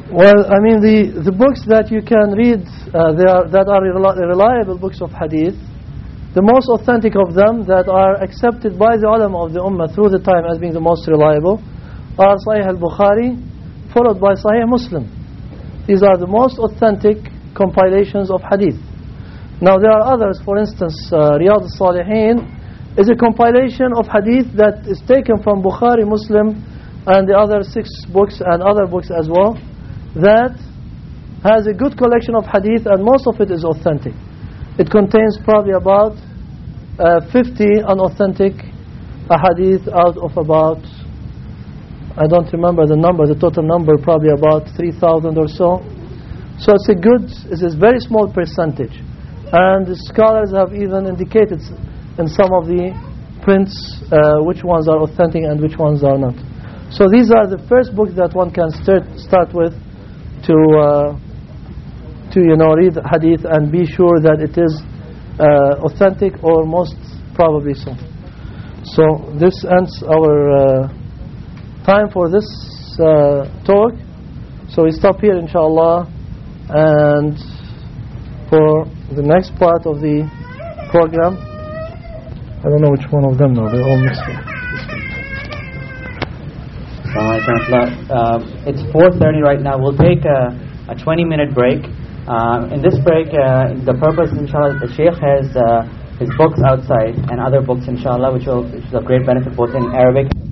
Well, I mean, the, the books that you can read uh, they are, that are reli- reliable books of hadith, the most authentic of them that are accepted by the ulama of the ummah through the time as being the most reliable are Sahih al-Bukhari, followed by Sahih Muslim. These are the most authentic compilations of hadith. Now there are others, for instance, uh, Riyadh al-Salihin is a compilation of hadith that is taken from Bukhari, Muslim, and the other six books and other books as well, that has a good collection of hadith, and most of it is authentic. It contains probably about uh, fifty unauthentic hadith out of about, I don't remember the number, the total number, probably about three thousand or so. So it's a good, it's a very small percentage. And the scholars have even indicated in some of the prints uh, which ones are authentic and which ones are not. So these are the first books that one can start start with to uh, to you know read hadith and be sure that it is uh, authentic, or most probably so. So this ends our uh, time for this uh, talk. So we stop here, inshallah, and for the next part of the program, I don't know which one of them now, they're all mixed up. Uh, it's four thirty right now. We'll take a, a twenty minute break. Uh, in this break, uh, the purpose, inshallah, the Shaykh has uh, his books outside and other books, inshallah, which will which is of great benefit both in Arabic